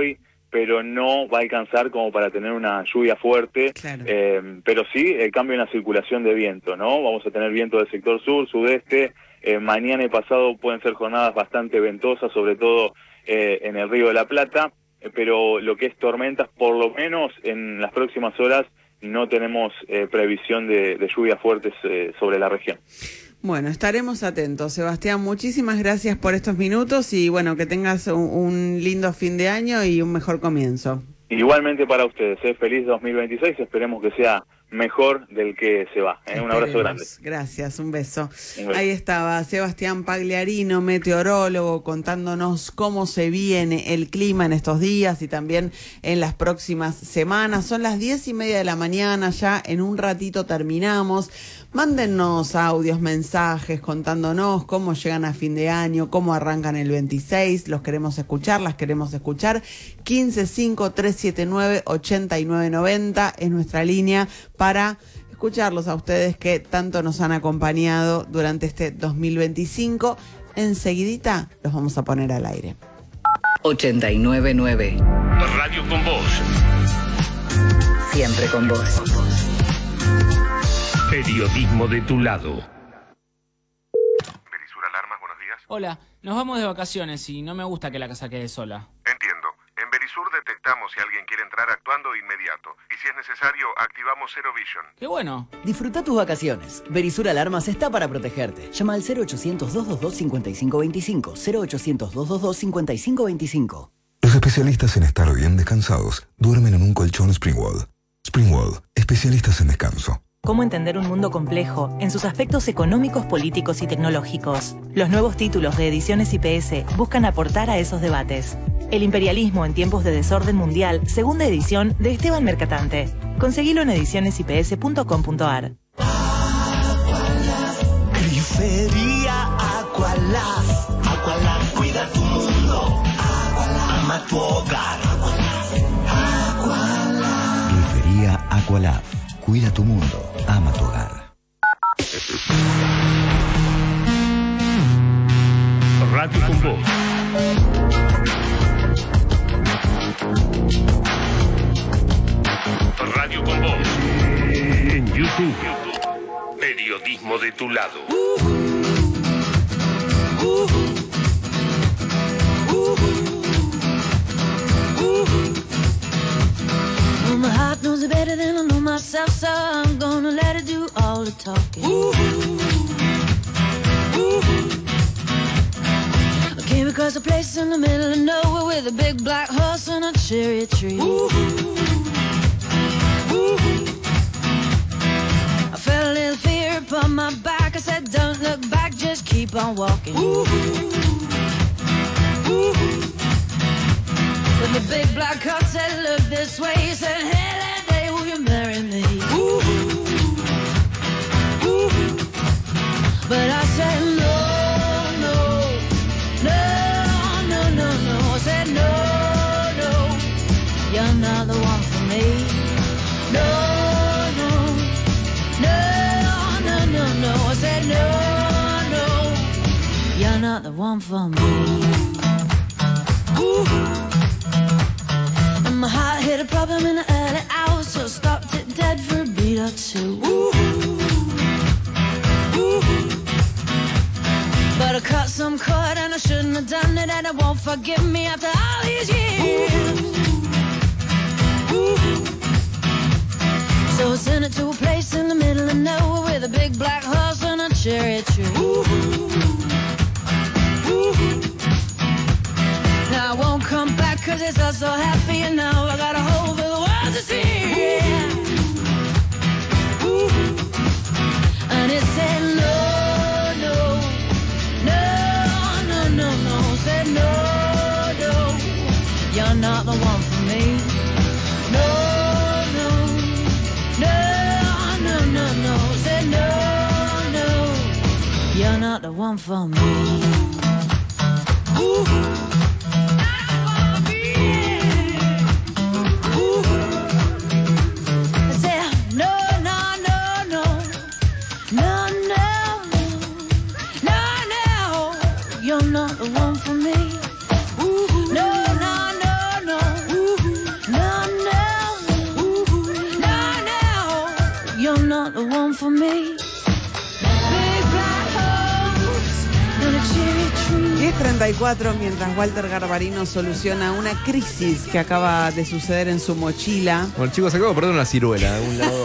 pero no va a alcanzar como para tener una lluvia fuerte, claro. eh, pero sí el cambio en la circulación de viento, ¿no? Vamos a tener viento del sector sur, sudeste, eh, mañana y pasado pueden ser jornadas bastante ventosas, sobre todo eh, en el Río de la Plata, eh, pero lo que es tormentas, por lo menos en las próximas horas, no tenemos eh, previsión de, de lluvias fuertes eh, sobre la región. Bueno, estaremos atentos. Sebastián, muchísimas gracias por estos minutos y bueno, que tengas un, un lindo fin de año y un mejor comienzo. Igualmente para ustedes, ¿eh? Feliz dos mil veintiséis, esperemos que sea mejor del que se va. ¿eh? Un abrazo grande. Gracias, un beso. un beso. Ahí estaba Sebastián Pagliarino, meteorólogo, contándonos cómo se viene el clima en estos días y también en las próximas semanas. Son las diez y media de la mañana, ya en un ratito terminamos. Mándennos audios, mensajes, contándonos cómo llegan a fin de año, cómo arrancan el veintiséis. Los queremos escuchar, las queremos escuchar. quince cinco tres siete nueve ochenta y nueve noventa es nuestra línea para escucharlos a ustedes que tanto nos han acompañado durante este dos mil veinticinco. Enseguidita los vamos a poner al aire. ochenta y nueve nueve Radio con vos. Siempre con vos. Periodismo de tu lado. Berisur Alarmas, buenos días. Hola, nos vamos de vacaciones y no me gusta que la casa quede sola. Entiendo. En Berisur detectamos si alguien quiere entrar actuando de inmediato. Y si es necesario, activamos Zero Vision. ¡Qué bueno! Disfruta tus vacaciones. Berisur Alarmas está para protegerte. Llama al cero ochocientos, doscientos veintidós, cincuenta y cinco veinticinco. cero ochocientos, doscientos veintidós, cincuenta y cinco veinticinco. Los especialistas en estar bien descansados duermen en un colchón Springwall. Springwall, especialistas en descanso. Cómo entender un mundo complejo en sus aspectos económicos, políticos y tecnológicos. Los nuevos títulos de Ediciones I P S buscan aportar a esos debates. El imperialismo en tiempos de desorden mundial, segunda edición de Esteban Mercatante. Conseguilo en ediciones i p s punto com punto a r. Grifería Aqualaf. Aqualaf cuida tu mundo. Aqualaf ama tu hogar. Aqualaf. Grifería Aqualaf. Cuida tu mundo, ama tu hogar. Radio con vos. Radio con vos. En YouTube. Periodismo de tu lado. My heart knows it better than I know myself, so I'm gonna let it do all the talking. Ooh. Ooh. I came across a place in the middle of nowhere with a big black horse and a cherry tree. Ooh. Ooh. I felt a little fear upon my back. I said, don't look back, just keep on walking. Ooh. Ooh. But the big black horse said, look this way. He said, hey, that day will you marry me? Ooh. Ooh. But I said, no, no, no, no, no, no. I said, no, no, you're not the one for me. No, no, no, no, no, no. I said, no, no, you're not the one for me. Ooh. My heart hit a problem in the early hours, so stopped it dead for a beat or two. Ooh. Ooh. But I cut some cord and I shouldn't have done it, and it won't forgive me after all these years. Ooh. Ooh. So I sent it to a place in the middle of nowhere with a big black horse and a cherry tree. Ooh. Ooh. Now I won't come back cause it's all so happy, and now I got a hole for the world to see. Yeah. Ooh. And it said no, no, no, no, no, no. Said no, no, you're not the one for me. No, no, no, no, no, no. Said no, no, you're not the one for me. Ooh. Not the one for me. Ooh, no, no, no, no. Ooh, home for me. Big black holes and a cherry tree. diez treinta y cuatro, mientras Walter Garbarino soluciona una crisis que acaba de suceder en su mochila. Bueno, chicos, acabo de perder una ciruela de un lado.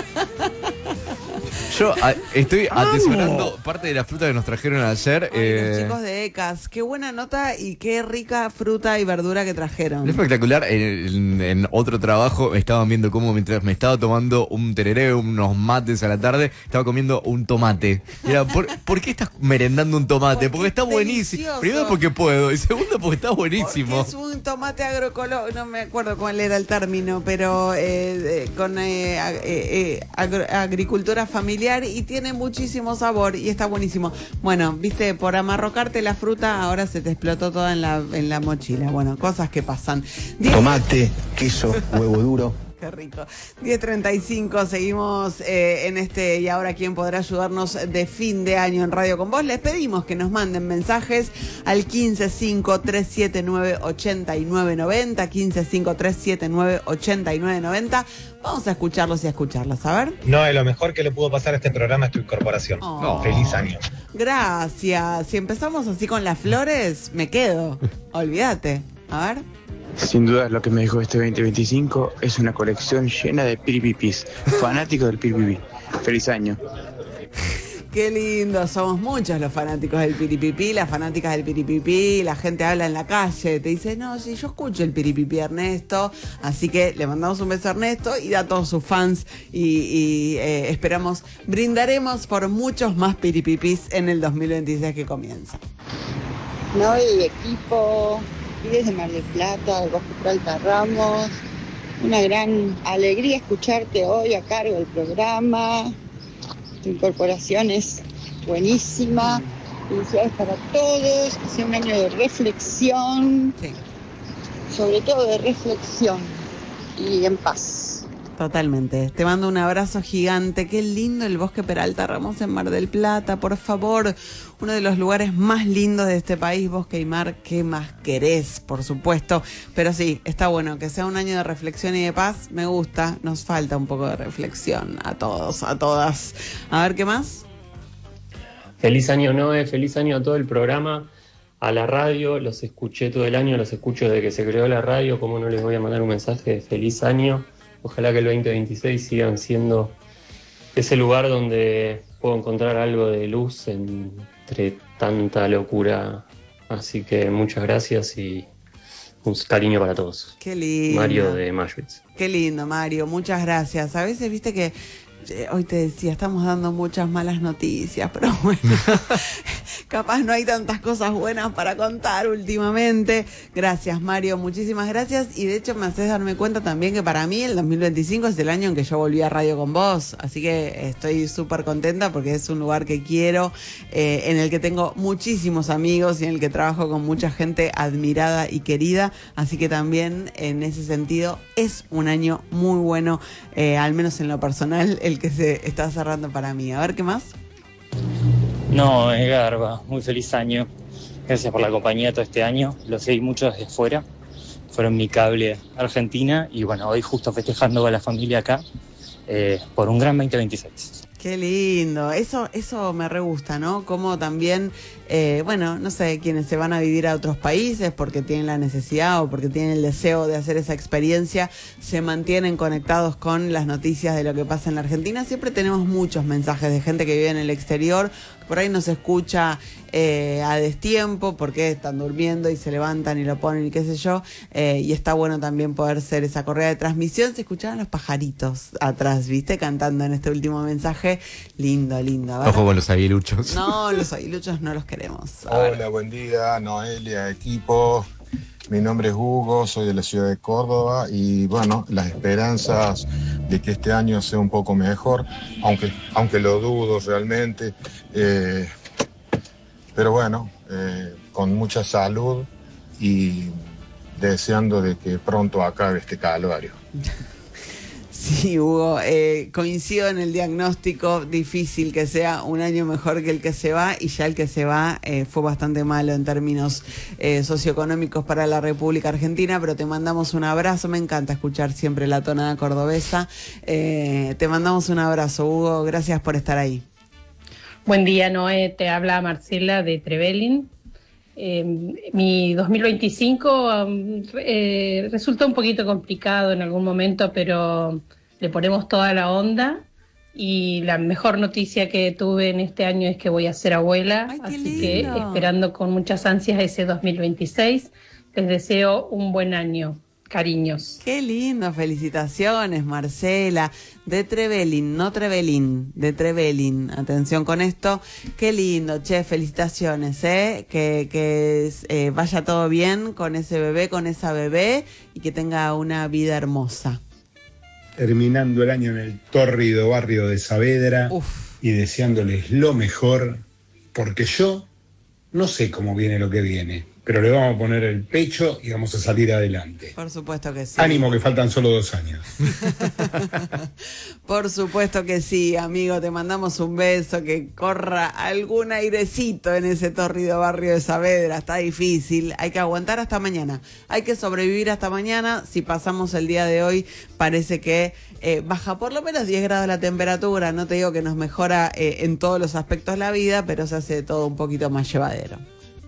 Yo a, estoy ¡Amo! atesorando parte de la fruta que nos trajeron ayer. Ay, eh, los chicos de ECAS, qué buena nota y qué rica fruta y verdura que trajeron. Espectacular. En, en- en otro trabajo estaban viendo cómo mientras me estaba tomando un tereré, unos mates a la tarde, estaba comiendo un tomate. Y era, ¿por, ¿por qué estás merendando un tomate? Porque, está buenísimo. delicioso. Primero porque puedo y segundo porque está buenísimo. Porque es un tomate agroecológico, no me acuerdo cuál era el término, pero eh, eh, con eh, ag- eh, eh, agro- agricultura familiar y tiene muchísimo sabor y está buenísimo. Bueno, viste, por amarrocarte la fruta ahora se te explotó toda en la, en la mochila. Bueno, cosas que pasan. Diez- Tomate, queso, huevo duro. Qué rico. diez treinta y cinco, seguimos eh, en este Y ahora quién podrá ayudarnos de fin de año en Radio con Vos. Les pedimos que nos manden mensajes al quince cinco tres siete nueve ocho nueve nueve cero, quince cinco tres siete nueve ocho nueve nueve cero. Vamos a escucharlos y a escucharlas, a ver. No, es lo mejor que le pudo pasar a este programa es tu incorporación. Oh. Feliz año. Gracias. Si empezamos así con las flores, me quedo. Olvídate. A ver. Sin duda lo que me dejó este veinte veinticinco es una colección llena de piripipis. Fanático del piripipi. Feliz año. Qué lindo, somos muchos los fanáticos del piripipí, las fanáticas del piripipí, la gente habla en la calle, te dice, no, sí, yo escucho el piripipí Ernesto, así que le mandamos un beso a Ernesto y a todos sus fans y, y, eh, esperamos, brindaremos por muchos más piripipís en el dos mil veintiséis que comienza. Noé y equipo, y desde Mar del Plata, del Bosque Peralta Ramos, una gran alegría escucharte hoy a cargo del programa. Tu incorporación es buenísima. Felicidades para todos, que sea un año de reflexión, sí. Sobre todo de reflexión y en paz. Totalmente. Te mando un abrazo gigante. Qué lindo el Bosque Peralta Ramos en Mar del Plata. Por favor, uno de los lugares más lindos de este país, Bosque y Mar. ¿Qué más querés? Por supuesto. Pero sí, está bueno que sea un año de reflexión y de paz. Me gusta. Nos falta un poco de reflexión a todos, a todas. A ver, ¿qué más? Feliz año Noé, feliz año a todo el programa, a la radio, los escuché todo el año, los escucho desde que se creó la radio, cómo no les voy a mandar un mensaje de feliz año. Ojalá que el veinte veintiséis sigan siendo ese lugar donde puedo encontrar algo de luz entre tanta locura. Así que muchas gracias y un cariño para todos. Qué lindo. Mario de Mashwitz. Qué lindo, Mario. Muchas gracias. A veces, viste que eh, hoy te decía, estamos dando muchas malas noticias, pero bueno, capaz no hay tantas cosas buenas para contar últimamente. Gracias, Mario, muchísimas gracias. Y de hecho me haces darme cuenta también que para mí el dos mil veinticinco es el año en que yo volví a Radio con Vos. Así que estoy súper contenta porque es un lugar que quiero, eh, en el que tengo muchísimos amigos y en el que trabajo con mucha gente admirada y querida. Así que también en ese sentido es un año muy bueno, eh, al menos en lo personal, el que se está cerrando para mí. A ver, ¿qué más? No, eh, Garba, muy feliz año. Gracias por la compañía todo este año. Los seguí mucho desde fuera. Fueron mi cable Argentina y bueno, hoy justo festejando con la familia acá eh, por un gran veinte veintiséis. Qué lindo, eso eso me re gusta, ¿no? Como también, eh, bueno, no sé, quienes se van a vivir a otros países porque tienen la necesidad o porque tienen el deseo de hacer esa experiencia, se mantienen conectados con las noticias de lo que pasa en la Argentina. Siempre tenemos muchos mensajes de gente que vive en el exterior, por ahí nos escucha eh, a destiempo porque están durmiendo y se levantan y lo ponen y qué sé yo, eh, y está bueno también poder ser esa correa de transmisión. Se escuchaban los pajaritos atrás, ¿viste? Cantando en este último mensaje. Lindo, lindo. A ver. Ojo con los aguiluchos. No, los aguiluchos no los queremos. A ver. Hola, buen día, Noelia, equipo. Mi nombre es Hugo, soy de la ciudad de Córdoba y bueno, las esperanzas de que este año sea un poco mejor, aunque, aunque lo dudo realmente, eh, pero bueno, eh, con mucha salud y deseando de que pronto acabe este calvario. Sí, Hugo, eh, coincido en el diagnóstico, difícil que sea un año mejor que el que se va, y ya el que se va eh, fue bastante malo en términos eh, socioeconómicos para la República Argentina, pero te mandamos un abrazo, me encanta escuchar siempre la tonada cordobesa, eh, te mandamos un abrazo, Hugo, gracias por estar ahí. Buen día, Noé, te habla Marcela de Trevelin. Eh, mi dos mil veinticinco um, eh, resulta un poquito complicado en algún momento, pero le ponemos toda la onda, y la mejor noticia que tuve en este año es que voy a ser abuela. Ay, así lindo. Que esperando con muchas ansias ese dos mil veintiséis, les deseo un buen año. Cariños. Qué lindo, felicitaciones, Marcela. De Trevelin, no Trevelin, de Trevelin. Atención con esto. Qué lindo, che, felicitaciones, ¿eh? Que, que eh, vaya todo bien con ese bebé, con esa bebé, y que tenga una vida hermosa. Terminando el año en el tórrido barrio de Saavedra. Uf. Y deseándoles lo mejor, porque yo no sé cómo viene lo que viene, pero le vamos a poner el pecho y vamos a salir adelante. Por supuesto que sí. Ánimo, que faltan solo dos años. Por supuesto que sí, amigo, te mandamos un beso, que corra algún airecito en ese tórrido barrio de Saavedra. Está difícil, hay que aguantar hasta mañana, hay que sobrevivir hasta mañana. Si pasamos el día de hoy, parece que eh, baja por lo menos diez grados la temperatura. No te digo que nos mejora eh, en todos los aspectos la vida, pero se hace todo un poquito más llevadero.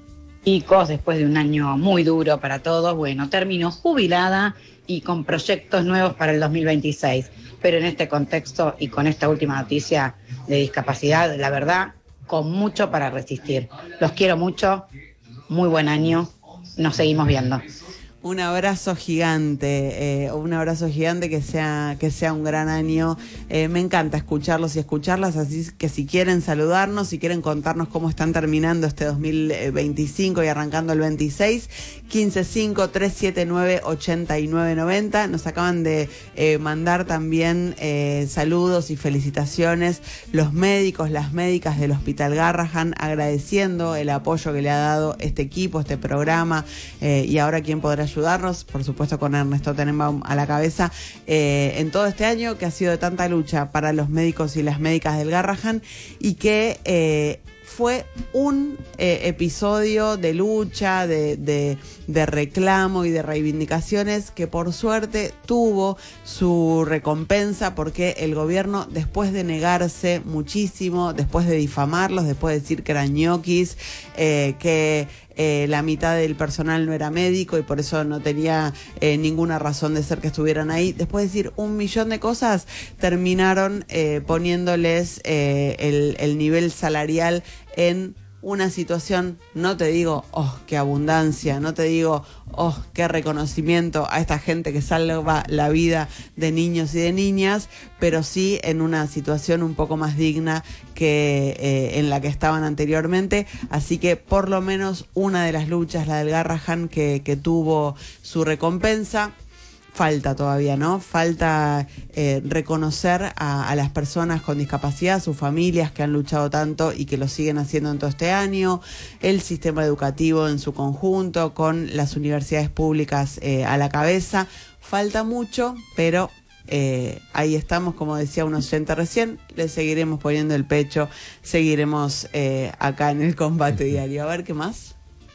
Chicos, después de un año muy duro para todos, bueno, termino jubilada y con proyectos nuevos para el dos mil veintiséis. Pero en este contexto y con esta última noticia de discapacidad, la verdad, con mucho para resistir. Los quiero mucho, muy buen año, nos seguimos viendo. Un abrazo gigante, eh, un abrazo gigante, que sea, que sea un gran año. Eh, me encanta escucharlos y escucharlas, así que si quieren saludarnos, si quieren contarnos cómo están terminando este dos mil veinticinco y arrancando el veintiséis, quince cinco tres siete nueve ocho nueve nueve cero. Nos acaban de eh, mandar también eh, saludos y felicitaciones los médicos, las médicas del Hospital Garrahan, agradeciendo el apoyo que le ha dado este equipo, este programa, eh, y ahora quién podrá ayudarnos, por supuesto con Ernesto Tenenbaum a la cabeza, eh, en todo este año que ha sido de tanta lucha para los médicos y las médicas del Garrahan, y que eh, fue un eh, episodio de lucha, de, de, de reclamo y de reivindicaciones que por suerte tuvo su recompensa, porque el gobierno, después de negarse muchísimo, después de difamarlos, después de decir que eran ñoquis, eh, que Eh, la mitad del personal no era médico y por eso no tenía eh, ninguna razón de ser que estuvieran ahí, después de decir un millón de cosas, terminaron eh, poniéndoles eh, el, el nivel salarial en una situación, no te digo, oh, qué abundancia, no te digo, oh, qué reconocimiento a esta gente que salva la vida de niños y de niñas, pero sí en una situación un poco más digna que eh, en la que estaban anteriormente. Así que por lo menos una de las luchas, la del Garrahan, que, que tuvo su recompensa. Falta todavía, ¿no? Falta eh, reconocer a, a las personas con discapacidad, sus familias que han luchado tanto y que lo siguen haciendo en todo este año, el sistema educativo en su conjunto, con las universidades públicas eh, a la cabeza. Falta mucho, pero eh, ahí estamos, como decía un oyente recién, le seguiremos poniendo el pecho, seguiremos eh, acá en el combate diario. A ver, ¿qué más?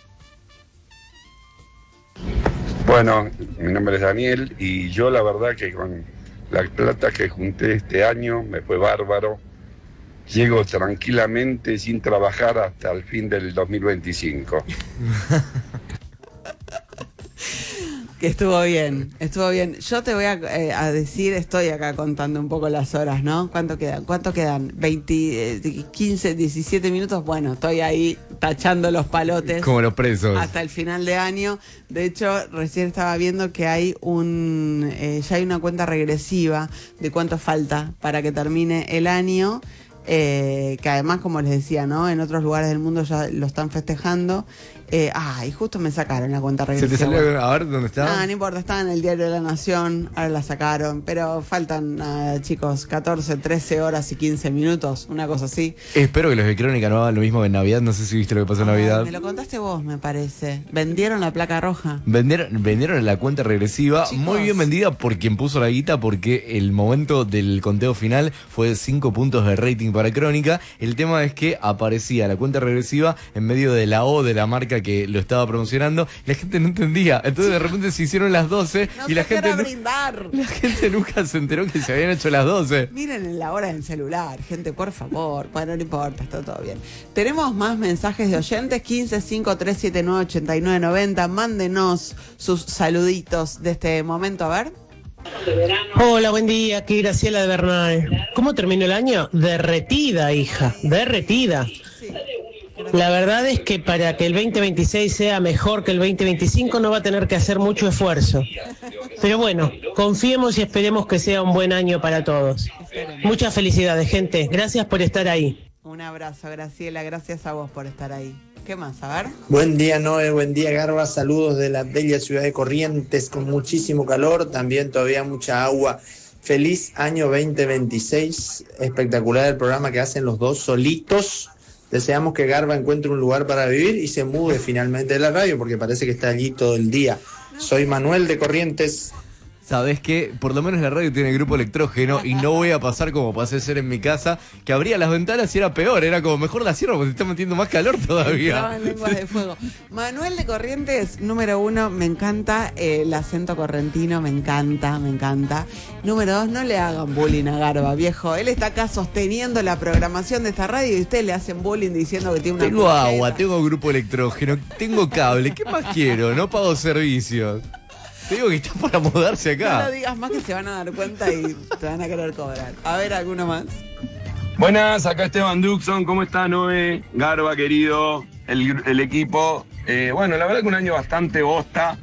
Bueno, mi nombre es Daniel y yo la verdad que con la plata que junté este año me fue bárbaro. Llego tranquilamente sin trabajar hasta el fin del dos mil veinticinco. Que estuvo bien, estuvo bien. Yo te voy a, eh, a decir, estoy acá contando un poco las horas, ¿no? ¿Cuánto quedan? ¿Cuánto quedan? veinte, quince, diecisiete minutos. Bueno, estoy ahí tachando los palotes. Como los presos. Hasta el final de año. De hecho, recién estaba viendo que hay un, eh, ya hay una cuenta regresiva de cuánto falta para que termine el año. Eh, que además, como les decía, ¿no? En otros lugares del mundo ya lo están festejando. Eh, ay, justo me sacaron la cuenta ¿Se regresiva. te salió? A ver, ¿dónde está? No, no importa, estaba en el Diario de la Nación, ahora la sacaron, pero faltan, uh, chicos, catorce, trece horas y quince minutos, una cosa así. Espero que los de Crónica no hagan lo mismo que en Navidad. No sé si viste lo que pasó en Ay, Navidad. me lo contaste vos, me parece. Vendieron la placa roja. Vendieron, vendieron la cuenta regresiva, Chicos. muy bien vendida por quien puso la guita, porque el momento del conteo final fue de cinco puntos de rating para Crónica. El tema es que aparecía la cuenta regresiva en medio de la O de la marca que lo estaba promocionando. La gente no entendía. Entonces de repente se hicieron las doce No y la se gente, quiera nu- brindar. la gente nunca se enteró que se habían hecho las doce. Miren en la hora del celular, gente, por favor. Bueno, no importa, está todo bien. Tenemos más mensajes de oyentes, quince cinco tres siete nueve ocho nueve nueve cero. Mándenos sus saluditos de este momento, a ver. Hola, buen día, aquí Graciela de Bernal. ¿Cómo terminó el año? Derretida, hija, derretida. La verdad es que para que el veinte veintiséis sea mejor que el veinte veinticinco no va a tener que hacer mucho esfuerzo. Pero bueno, confiemos y esperemos que sea un buen año para todos. Muchas felicidades, gente. Gracias por estar ahí. Un abrazo, Graciela, gracias a vos por estar ahí. ¿Qué más? A ver. Buen día, Noé, buen día, Garba. Saludos de la bella ciudad de Corrientes con muchísimo calor, también todavía mucha agua. Feliz año veinte veintiséis. Espectacular el programa que hacen los dos solitos. Deseamos que Garba encuentre un lugar para vivir y se mude finalmente de la radio porque parece que está allí todo el día. Soy Manuel de Corrientes. ¿Sabés qué? Por lo menos la radio tiene grupo electrógeno y no voy a pasar como pasé ayer en mi casa, que abría las ventanas y era peor, era como mejor la cierro porque se está metiendo más calor todavía. Estaban lenguas de fuego. Manuel de Corrientes, número uno, me encanta eh, el acento correntino, me encanta, me encanta. Número dos, no le hagan bullying a Garba, viejo. Él está acá sosteniendo la programación de esta radio y ustedes le hacen bullying diciendo que tiene una... Tengo cojera. agua, tengo grupo electrógeno, tengo cable, ¿qué más quiero? No pago servicios. Te digo que está para mudarse acá. No lo digas más que se van a dar cuenta y te van a querer cobrar. A ver, ¿alguno más? Buenas, acá Esteban Duxon, ¿cómo está Noé? Garba, querido, el, el equipo. Eh, bueno, la verdad que un año bastante bosta.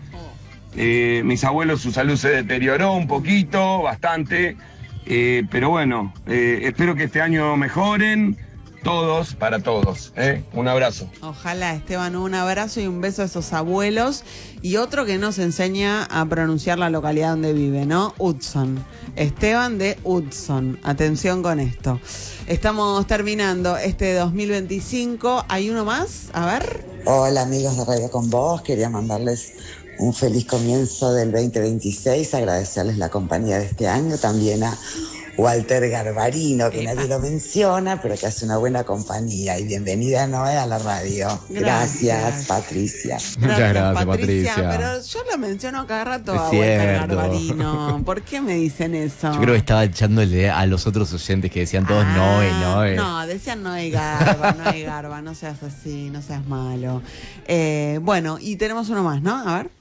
Eh, mis abuelos, su salud se deterioró un poquito, bastante. Eh, pero bueno, eh, espero que este año mejoren. Todos, para todos. ¿eh? Un abrazo. Ojalá, Esteban, un abrazo y un beso a esos abuelos. Y otro que nos enseña a pronunciar la localidad donde vive, ¿no? Hudson. Esteban de Hudson. Atención con esto. Estamos terminando este dos mil veinticinco. ¿Hay uno más? A ver. Hola, amigos de Radio Con Vos. Quería mandarles un feliz comienzo del veinte veintiséis. Agradecerles la compañía de este año. También a Walter Garbarino, que nadie lo menciona, pero que hace una buena compañía. Y bienvenida, Noé, a la radio. Gracias, Gracias. Patricia. Muchas gracias, Patricia. Pero yo lo menciono cada rato Es a Walter cierto. Garbarino. ¿Por qué me dicen eso? Yo creo que estaba echándole a los otros oyentes que decían todos Noé, Noé. No, decían no hay Garba, no hay Garba, no seas así, no seas malo. Eh, bueno, y tenemos uno más, ¿no? A ver.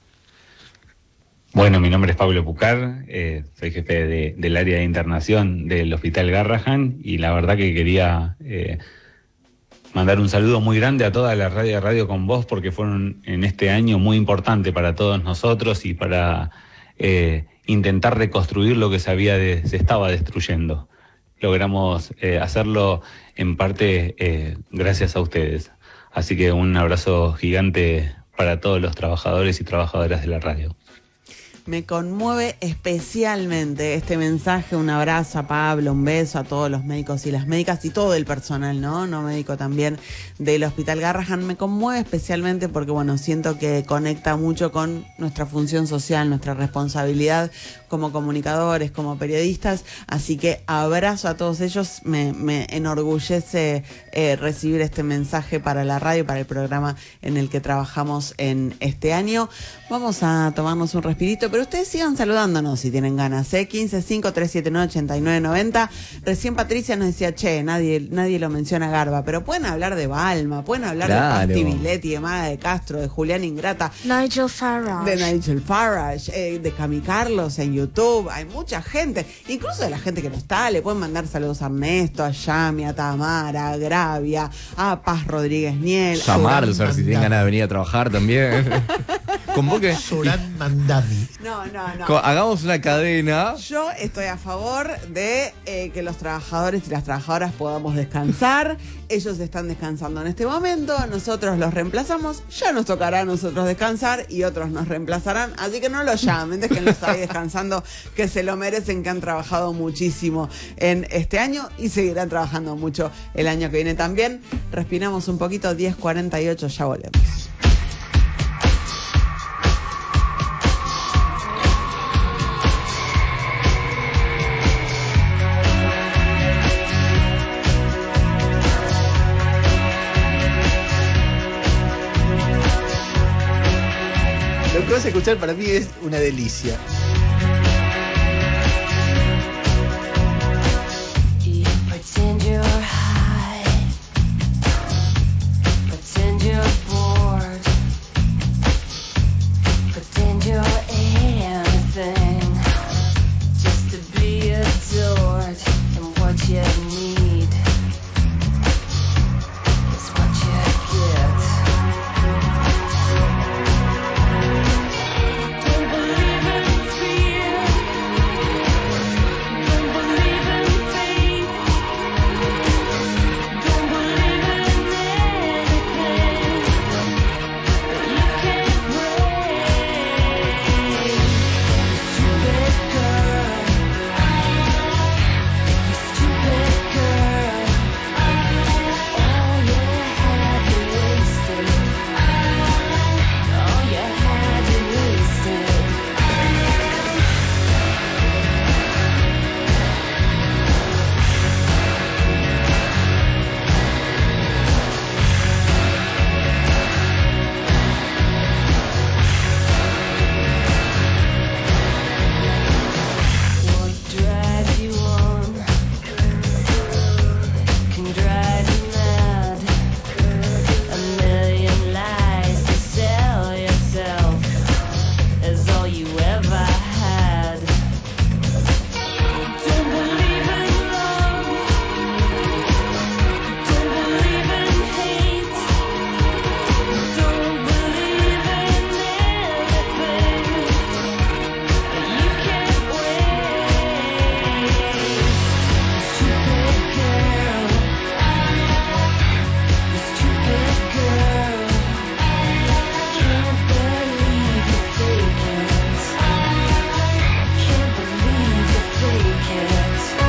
Bueno, mi nombre es Pablo Pucar, eh, soy jefe de, del área de internación del Hospital Garrahan y la verdad que quería eh, mandar un saludo muy grande a toda la radio Radio Con Vos porque fueron en este año muy importante para todos nosotros y para eh, intentar reconstruir lo que se, había de, se estaba destruyendo. Logramos eh, hacerlo en parte eh, gracias a ustedes. Así que un abrazo gigante para todos los trabajadores y trabajadoras de la radio. Me conmueve especialmente este mensaje, un abrazo a Pablo, un beso a todos los médicos y las médicas y todo el personal, ¿no? No médico también del Hospital Garrahan. Me conmueve especialmente porque, bueno, siento que conecta mucho con nuestra función social, nuestra responsabilidad como comunicadores, como periodistas. Así que abrazo a todos ellos. Me, me enorgullece eh, recibir este mensaje para la radio, para el programa en el que trabajamos en este año. Vamos a tomarnos un respirito, pero ustedes sigan saludándonos si tienen ganas, ¿eh? quince cinco tres siete nueve ocho nueve nueve cero. Recién Patricia nos decía, che, nadie, nadie lo menciona a Garba, pero pueden hablar de Balma, pueden hablar Claro. de Pasti Viletti, de Maga de Castro, de Julián Ingrata, Nigel Farage. de Nigel Farage, eh, de Cami Carlos en YouTube, hay mucha gente, incluso de la gente que no está, le pueden mandar saludos a Ernesto, a Yami, a Tamara, a Gravia, a Paz Rodríguez Niel. Llamarlos a ver si tienen ganas de venir a trabajar también. Convoque. Során Mandami. No, no, no. Co- Hagamos una cadena. Yo estoy a favor de eh, que los trabajadores y las trabajadoras podamos descansar. Ellos están descansando en este momento, nosotros los reemplazamos, ya nos tocará a nosotros descansar y otros nos reemplazarán, así que no los llamen, déjenlos ahí descansando, que se lo merecen, que han trabajado muchísimo en este año y seguirán trabajando mucho el año que viene también. Respiramos un poquito, diez cuarenta y ocho, ya volvemos. Lo que vas a escuchar para mí es una delicia. Pretend you're high, pretend you're bored, pretend you're anything, just to be adored. And what you need is what you get. Don't believe in fear, don't believe in pain, don't believe in anything that you can't break. Stupid girl, stupid girl, all you had to wasted, all you had to wasted. What drives you on can drive you mad. A million lies to sell yourself is all you ever had. Don't believe in love, don't believe in hate, don't believe in anything that you can't wait. Stupid girl, stupid girl, can't believe you fake it, can't believe you fake it.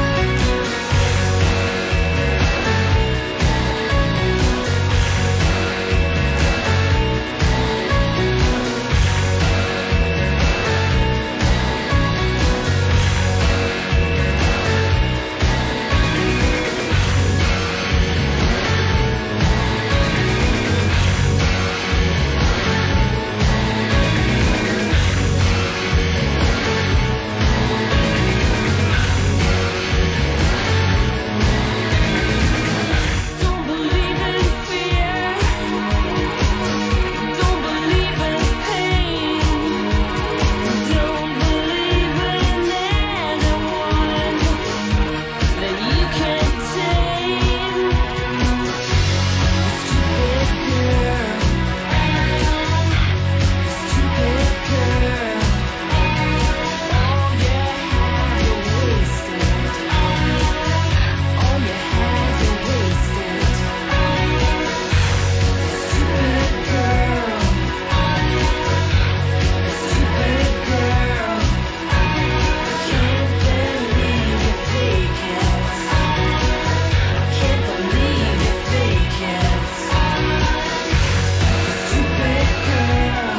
Don't believe in fear, don't believe in pain, don't believe in anyone that you can't tame. Stupid girl, stupid girl, all you had to waste it, all you had to waste it. Stupid girl, stupid girl, can't believe you fake it, can't believe you fake it. Stupid girl,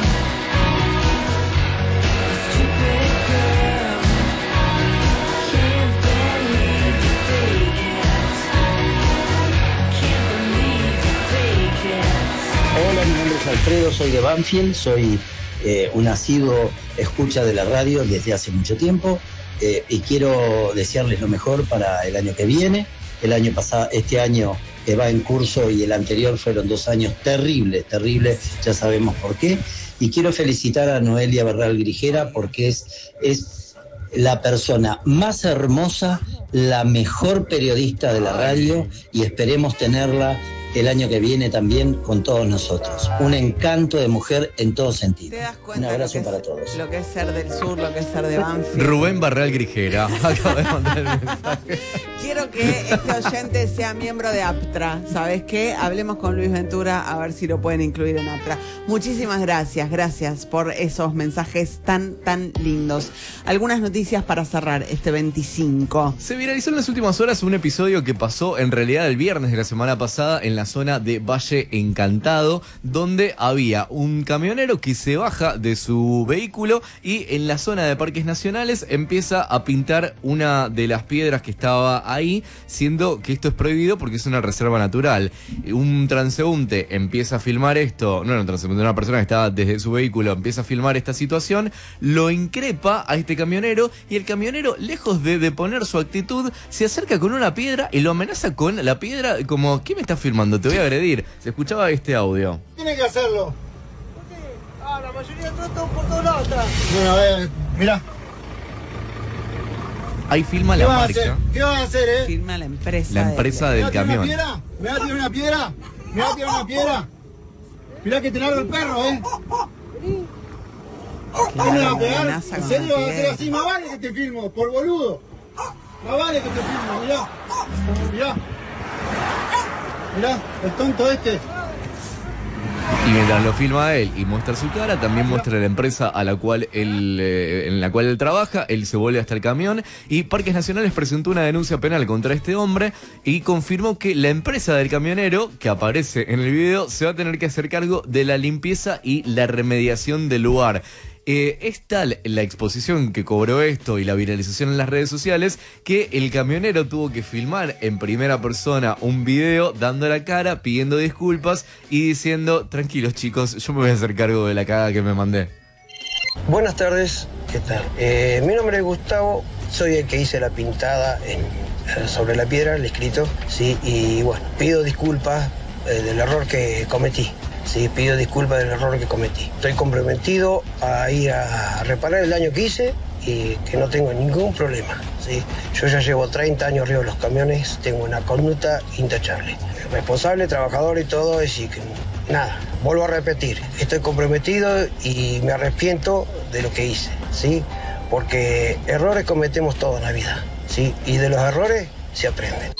stupid girl, can't believe you fake it, can't believe you fake it. Hola, mi nombre es Alfredo, soy de Banfield, soy eh, un asiduo escucha de la radio desde hace mucho tiempo eh, y quiero desearles lo mejor para el año que viene. El año pasado, este año que va en curso y el anterior fueron dos años terribles, terribles, ya sabemos por qué. Y quiero felicitar a Noelia Barral Grijera porque es, es la persona más hermosa, la mejor periodista de la radio y esperemos tenerla el año que viene también con todos nosotros. Un encanto de mujer en todo sentido. Un abrazo para todos. Lo que es ser del sur, lo que es ser de Banfield. Rubén Barreal Grijera. Acaba de mandar el mensaje. Quiero que este oyente sea miembro de APTRA. ¿Sabes qué? Hablemos con Luis Ventura a ver si lo pueden incluir en APTRA. Muchísimas gracias, gracias por esos mensajes tan, tan lindos. Algunas noticias para cerrar este veinticinco. Se viralizó en las últimas horas un episodio que pasó en realidad el viernes de la semana pasada en la zona de Valle Encantado, donde había un camionero que se baja de su vehículo y en la zona de parques nacionales empieza a pintar una de las piedras que estaba ahí, siendo que esto es prohibido porque es una reserva natural. Un transeúnte empieza a filmar esto, no era un transeúnte, una persona que estaba desde su vehículo empieza a filmar esta situación, lo increpa a este camionero y el camionero, lejos de deponer su actitud, se acerca con una piedra y lo amenaza con la piedra como, ¿qué me estás filmando? Te voy a agredir. Se escuchaba este audio. Tiene que hacerlo. ¿Por qué? Ah, la mayoría tratan por todos lados atrás. Bueno, a ver, mirá. Ahí filma la marca. ¿Qué vas a hacer, eh? Filma la empresa. La empresa del camión. ¿Me vas a tirar una piedra? ¿Me vas a tirar una piedra? Mirá que te largo el perro, eh. ¿Qué me vas a pegar? ¿En serio vas a hacer así? Más vale que te filmo, por boludo. Más vale que te filmo, mirá. Mirá. Mirá, el tonto este. Y mientras lo filma él y muestra su cara, también muestra la empresa a la cual él, eh, en la cual él trabaja. Él se vuelve hasta el camión y Parques Nacionales presentó una denuncia penal contra este hombre y confirmó que la empresa del camionero, que aparece en el video, se va a tener que hacer cargo de la limpieza y la remediación del lugar. Eh, es tal la exposición que cobró esto y la viralización en las redes sociales que el camionero tuvo que filmar en primera persona un video dando la cara, pidiendo disculpas y diciendo: tranquilos chicos, yo me voy a hacer cargo de la cagada que me mandé. Buenas tardes, ¿qué tal? Eh, mi nombre es Gustavo, soy el que hice la pintada en, sobre la piedra, el escrito, sí, y bueno, pido disculpas eh, del error que cometí. Sí, pido disculpas del error que cometí. Estoy comprometido a ir a reparar el daño que hice y que no tengo ningún problema. ¿Sí? Yo ya llevo treinta años arriba de los camiones, tengo una conducta intachable. Responsable, trabajador y todo, es decir, que nada, vuelvo a repetir, estoy comprometido y me arrepiento de lo que hice, ¿sí? Porque errores cometemos todos en la vida, ¿sí? Y de los errores se aprende.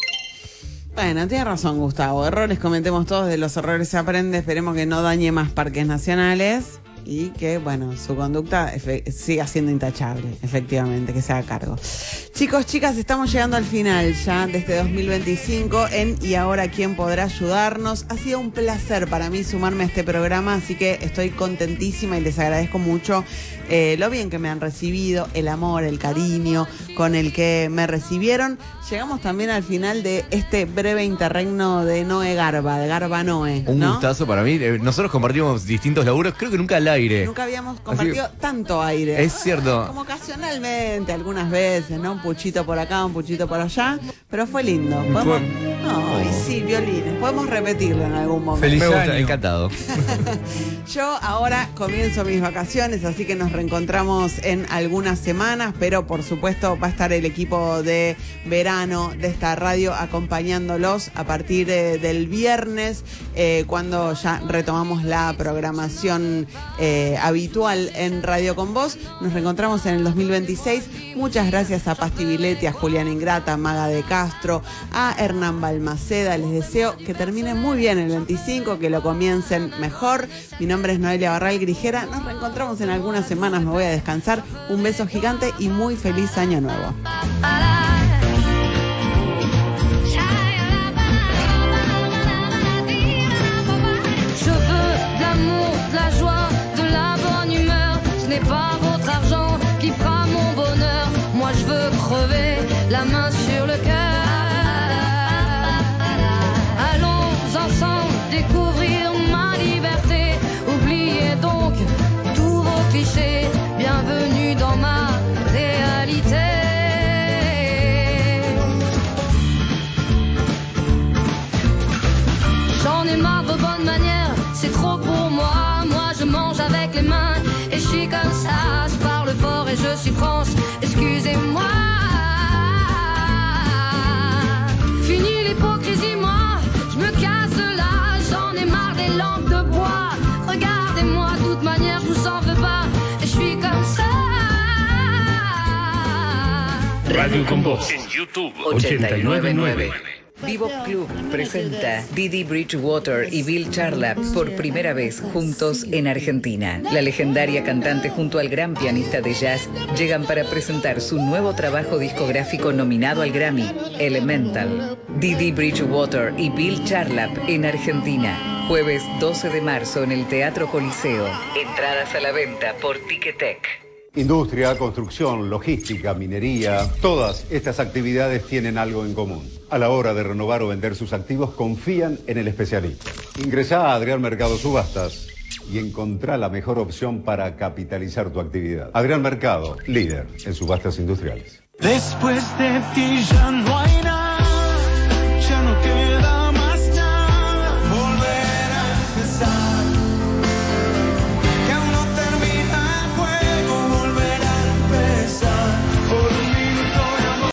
Bueno, tiene razón Gustavo, errores cometemos todos, de los errores se aprende, esperemos que no dañe más parques nacionales y que, bueno, su conducta siga siendo intachable, efectivamente, que se haga cargo. Chicos, chicas, estamos llegando al final ya de este dos mil veinticinco en Y Ahora ¿Quién Podrá Ayudarnos? Ha sido un placer para mí sumarme a este programa, así que estoy contentísima y les agradezco mucho eh, lo bien que me han recibido, el amor, el cariño con el que me recibieron. Llegamos también al final de este breve interregno de Noé Garba, de Garba Noé, Un ¿no? gustazo para mí. Nosotros compartimos distintos laburos, creo que nunca al aire. Nunca habíamos compartido Así, tanto aire. Es cierto. Como ocasionalmente, algunas veces, ¿no? Un puchito por acá, un puchito por allá, pero fue lindo. ¿Podemos? Fue... Ay, oh. sí, violines. Podemos repetirlo en algún momento. Feliz Me gusta, encantado. Yo ahora comienzo mis vacaciones, así que nos reencontramos en algunas semanas, pero por supuesto va a estar el equipo de verano de esta radio acompañándolos a partir eh, del viernes, eh, cuando ya retomamos la programación eh, habitual en Radio Con Vos. Nos reencontramos en el dos mil veintiséis. Muchas gracias a Pasti Viletti, a Julián Ingrata, a Maga de Castro, a Hernán Balmaceda. Les deseo que terminen muy bien el veinticinco, que lo comiencen mejor. Mi nombre es Noelia Barral Grijera. Nos reencontramos en algunas semanas, me voy a descansar. Un beso gigante y muy feliz año nuevo. Je veux de l'amour, de la joie, de la bonne humeur. Ce n'est pas votre argent qui fera mon bonheur. Moi je veux crever la main sur le cœur. Allons ensemble découvrir ma liberté. Oubliez donc tous vos clichés. Bienvenue dans ma réalité. J'en ai marre de bonnes manières, c'est trop pour moi. Moi je mange avec les mains et je suis comme ça. Je parle fort et je suis France, excusez Radio con Voz. En YouTube ochenta y nueve nueve. Vivo Club presenta Didi Bridgewater y Bill Charlap por primera vez juntos en Argentina. La legendaria cantante junto al gran pianista de jazz llegan para presentar su nuevo trabajo discográfico nominado al Grammy, Elemental. Didi Bridgewater y Bill Charlap en Argentina. Jueves doce de marzo en el Teatro Coliseo. Entradas a la venta por Ticketek. Industria, construcción, logística, minería, todas estas actividades tienen algo en común. A la hora de renovar o vender sus activos, confían en el especialista. Ingresá a Adrián Mercado Subastas y encontrá la mejor opción para capitalizar tu actividad. Adrián Mercado, líder en subastas industriales. Después de ti ya no hay nada, ya no queda.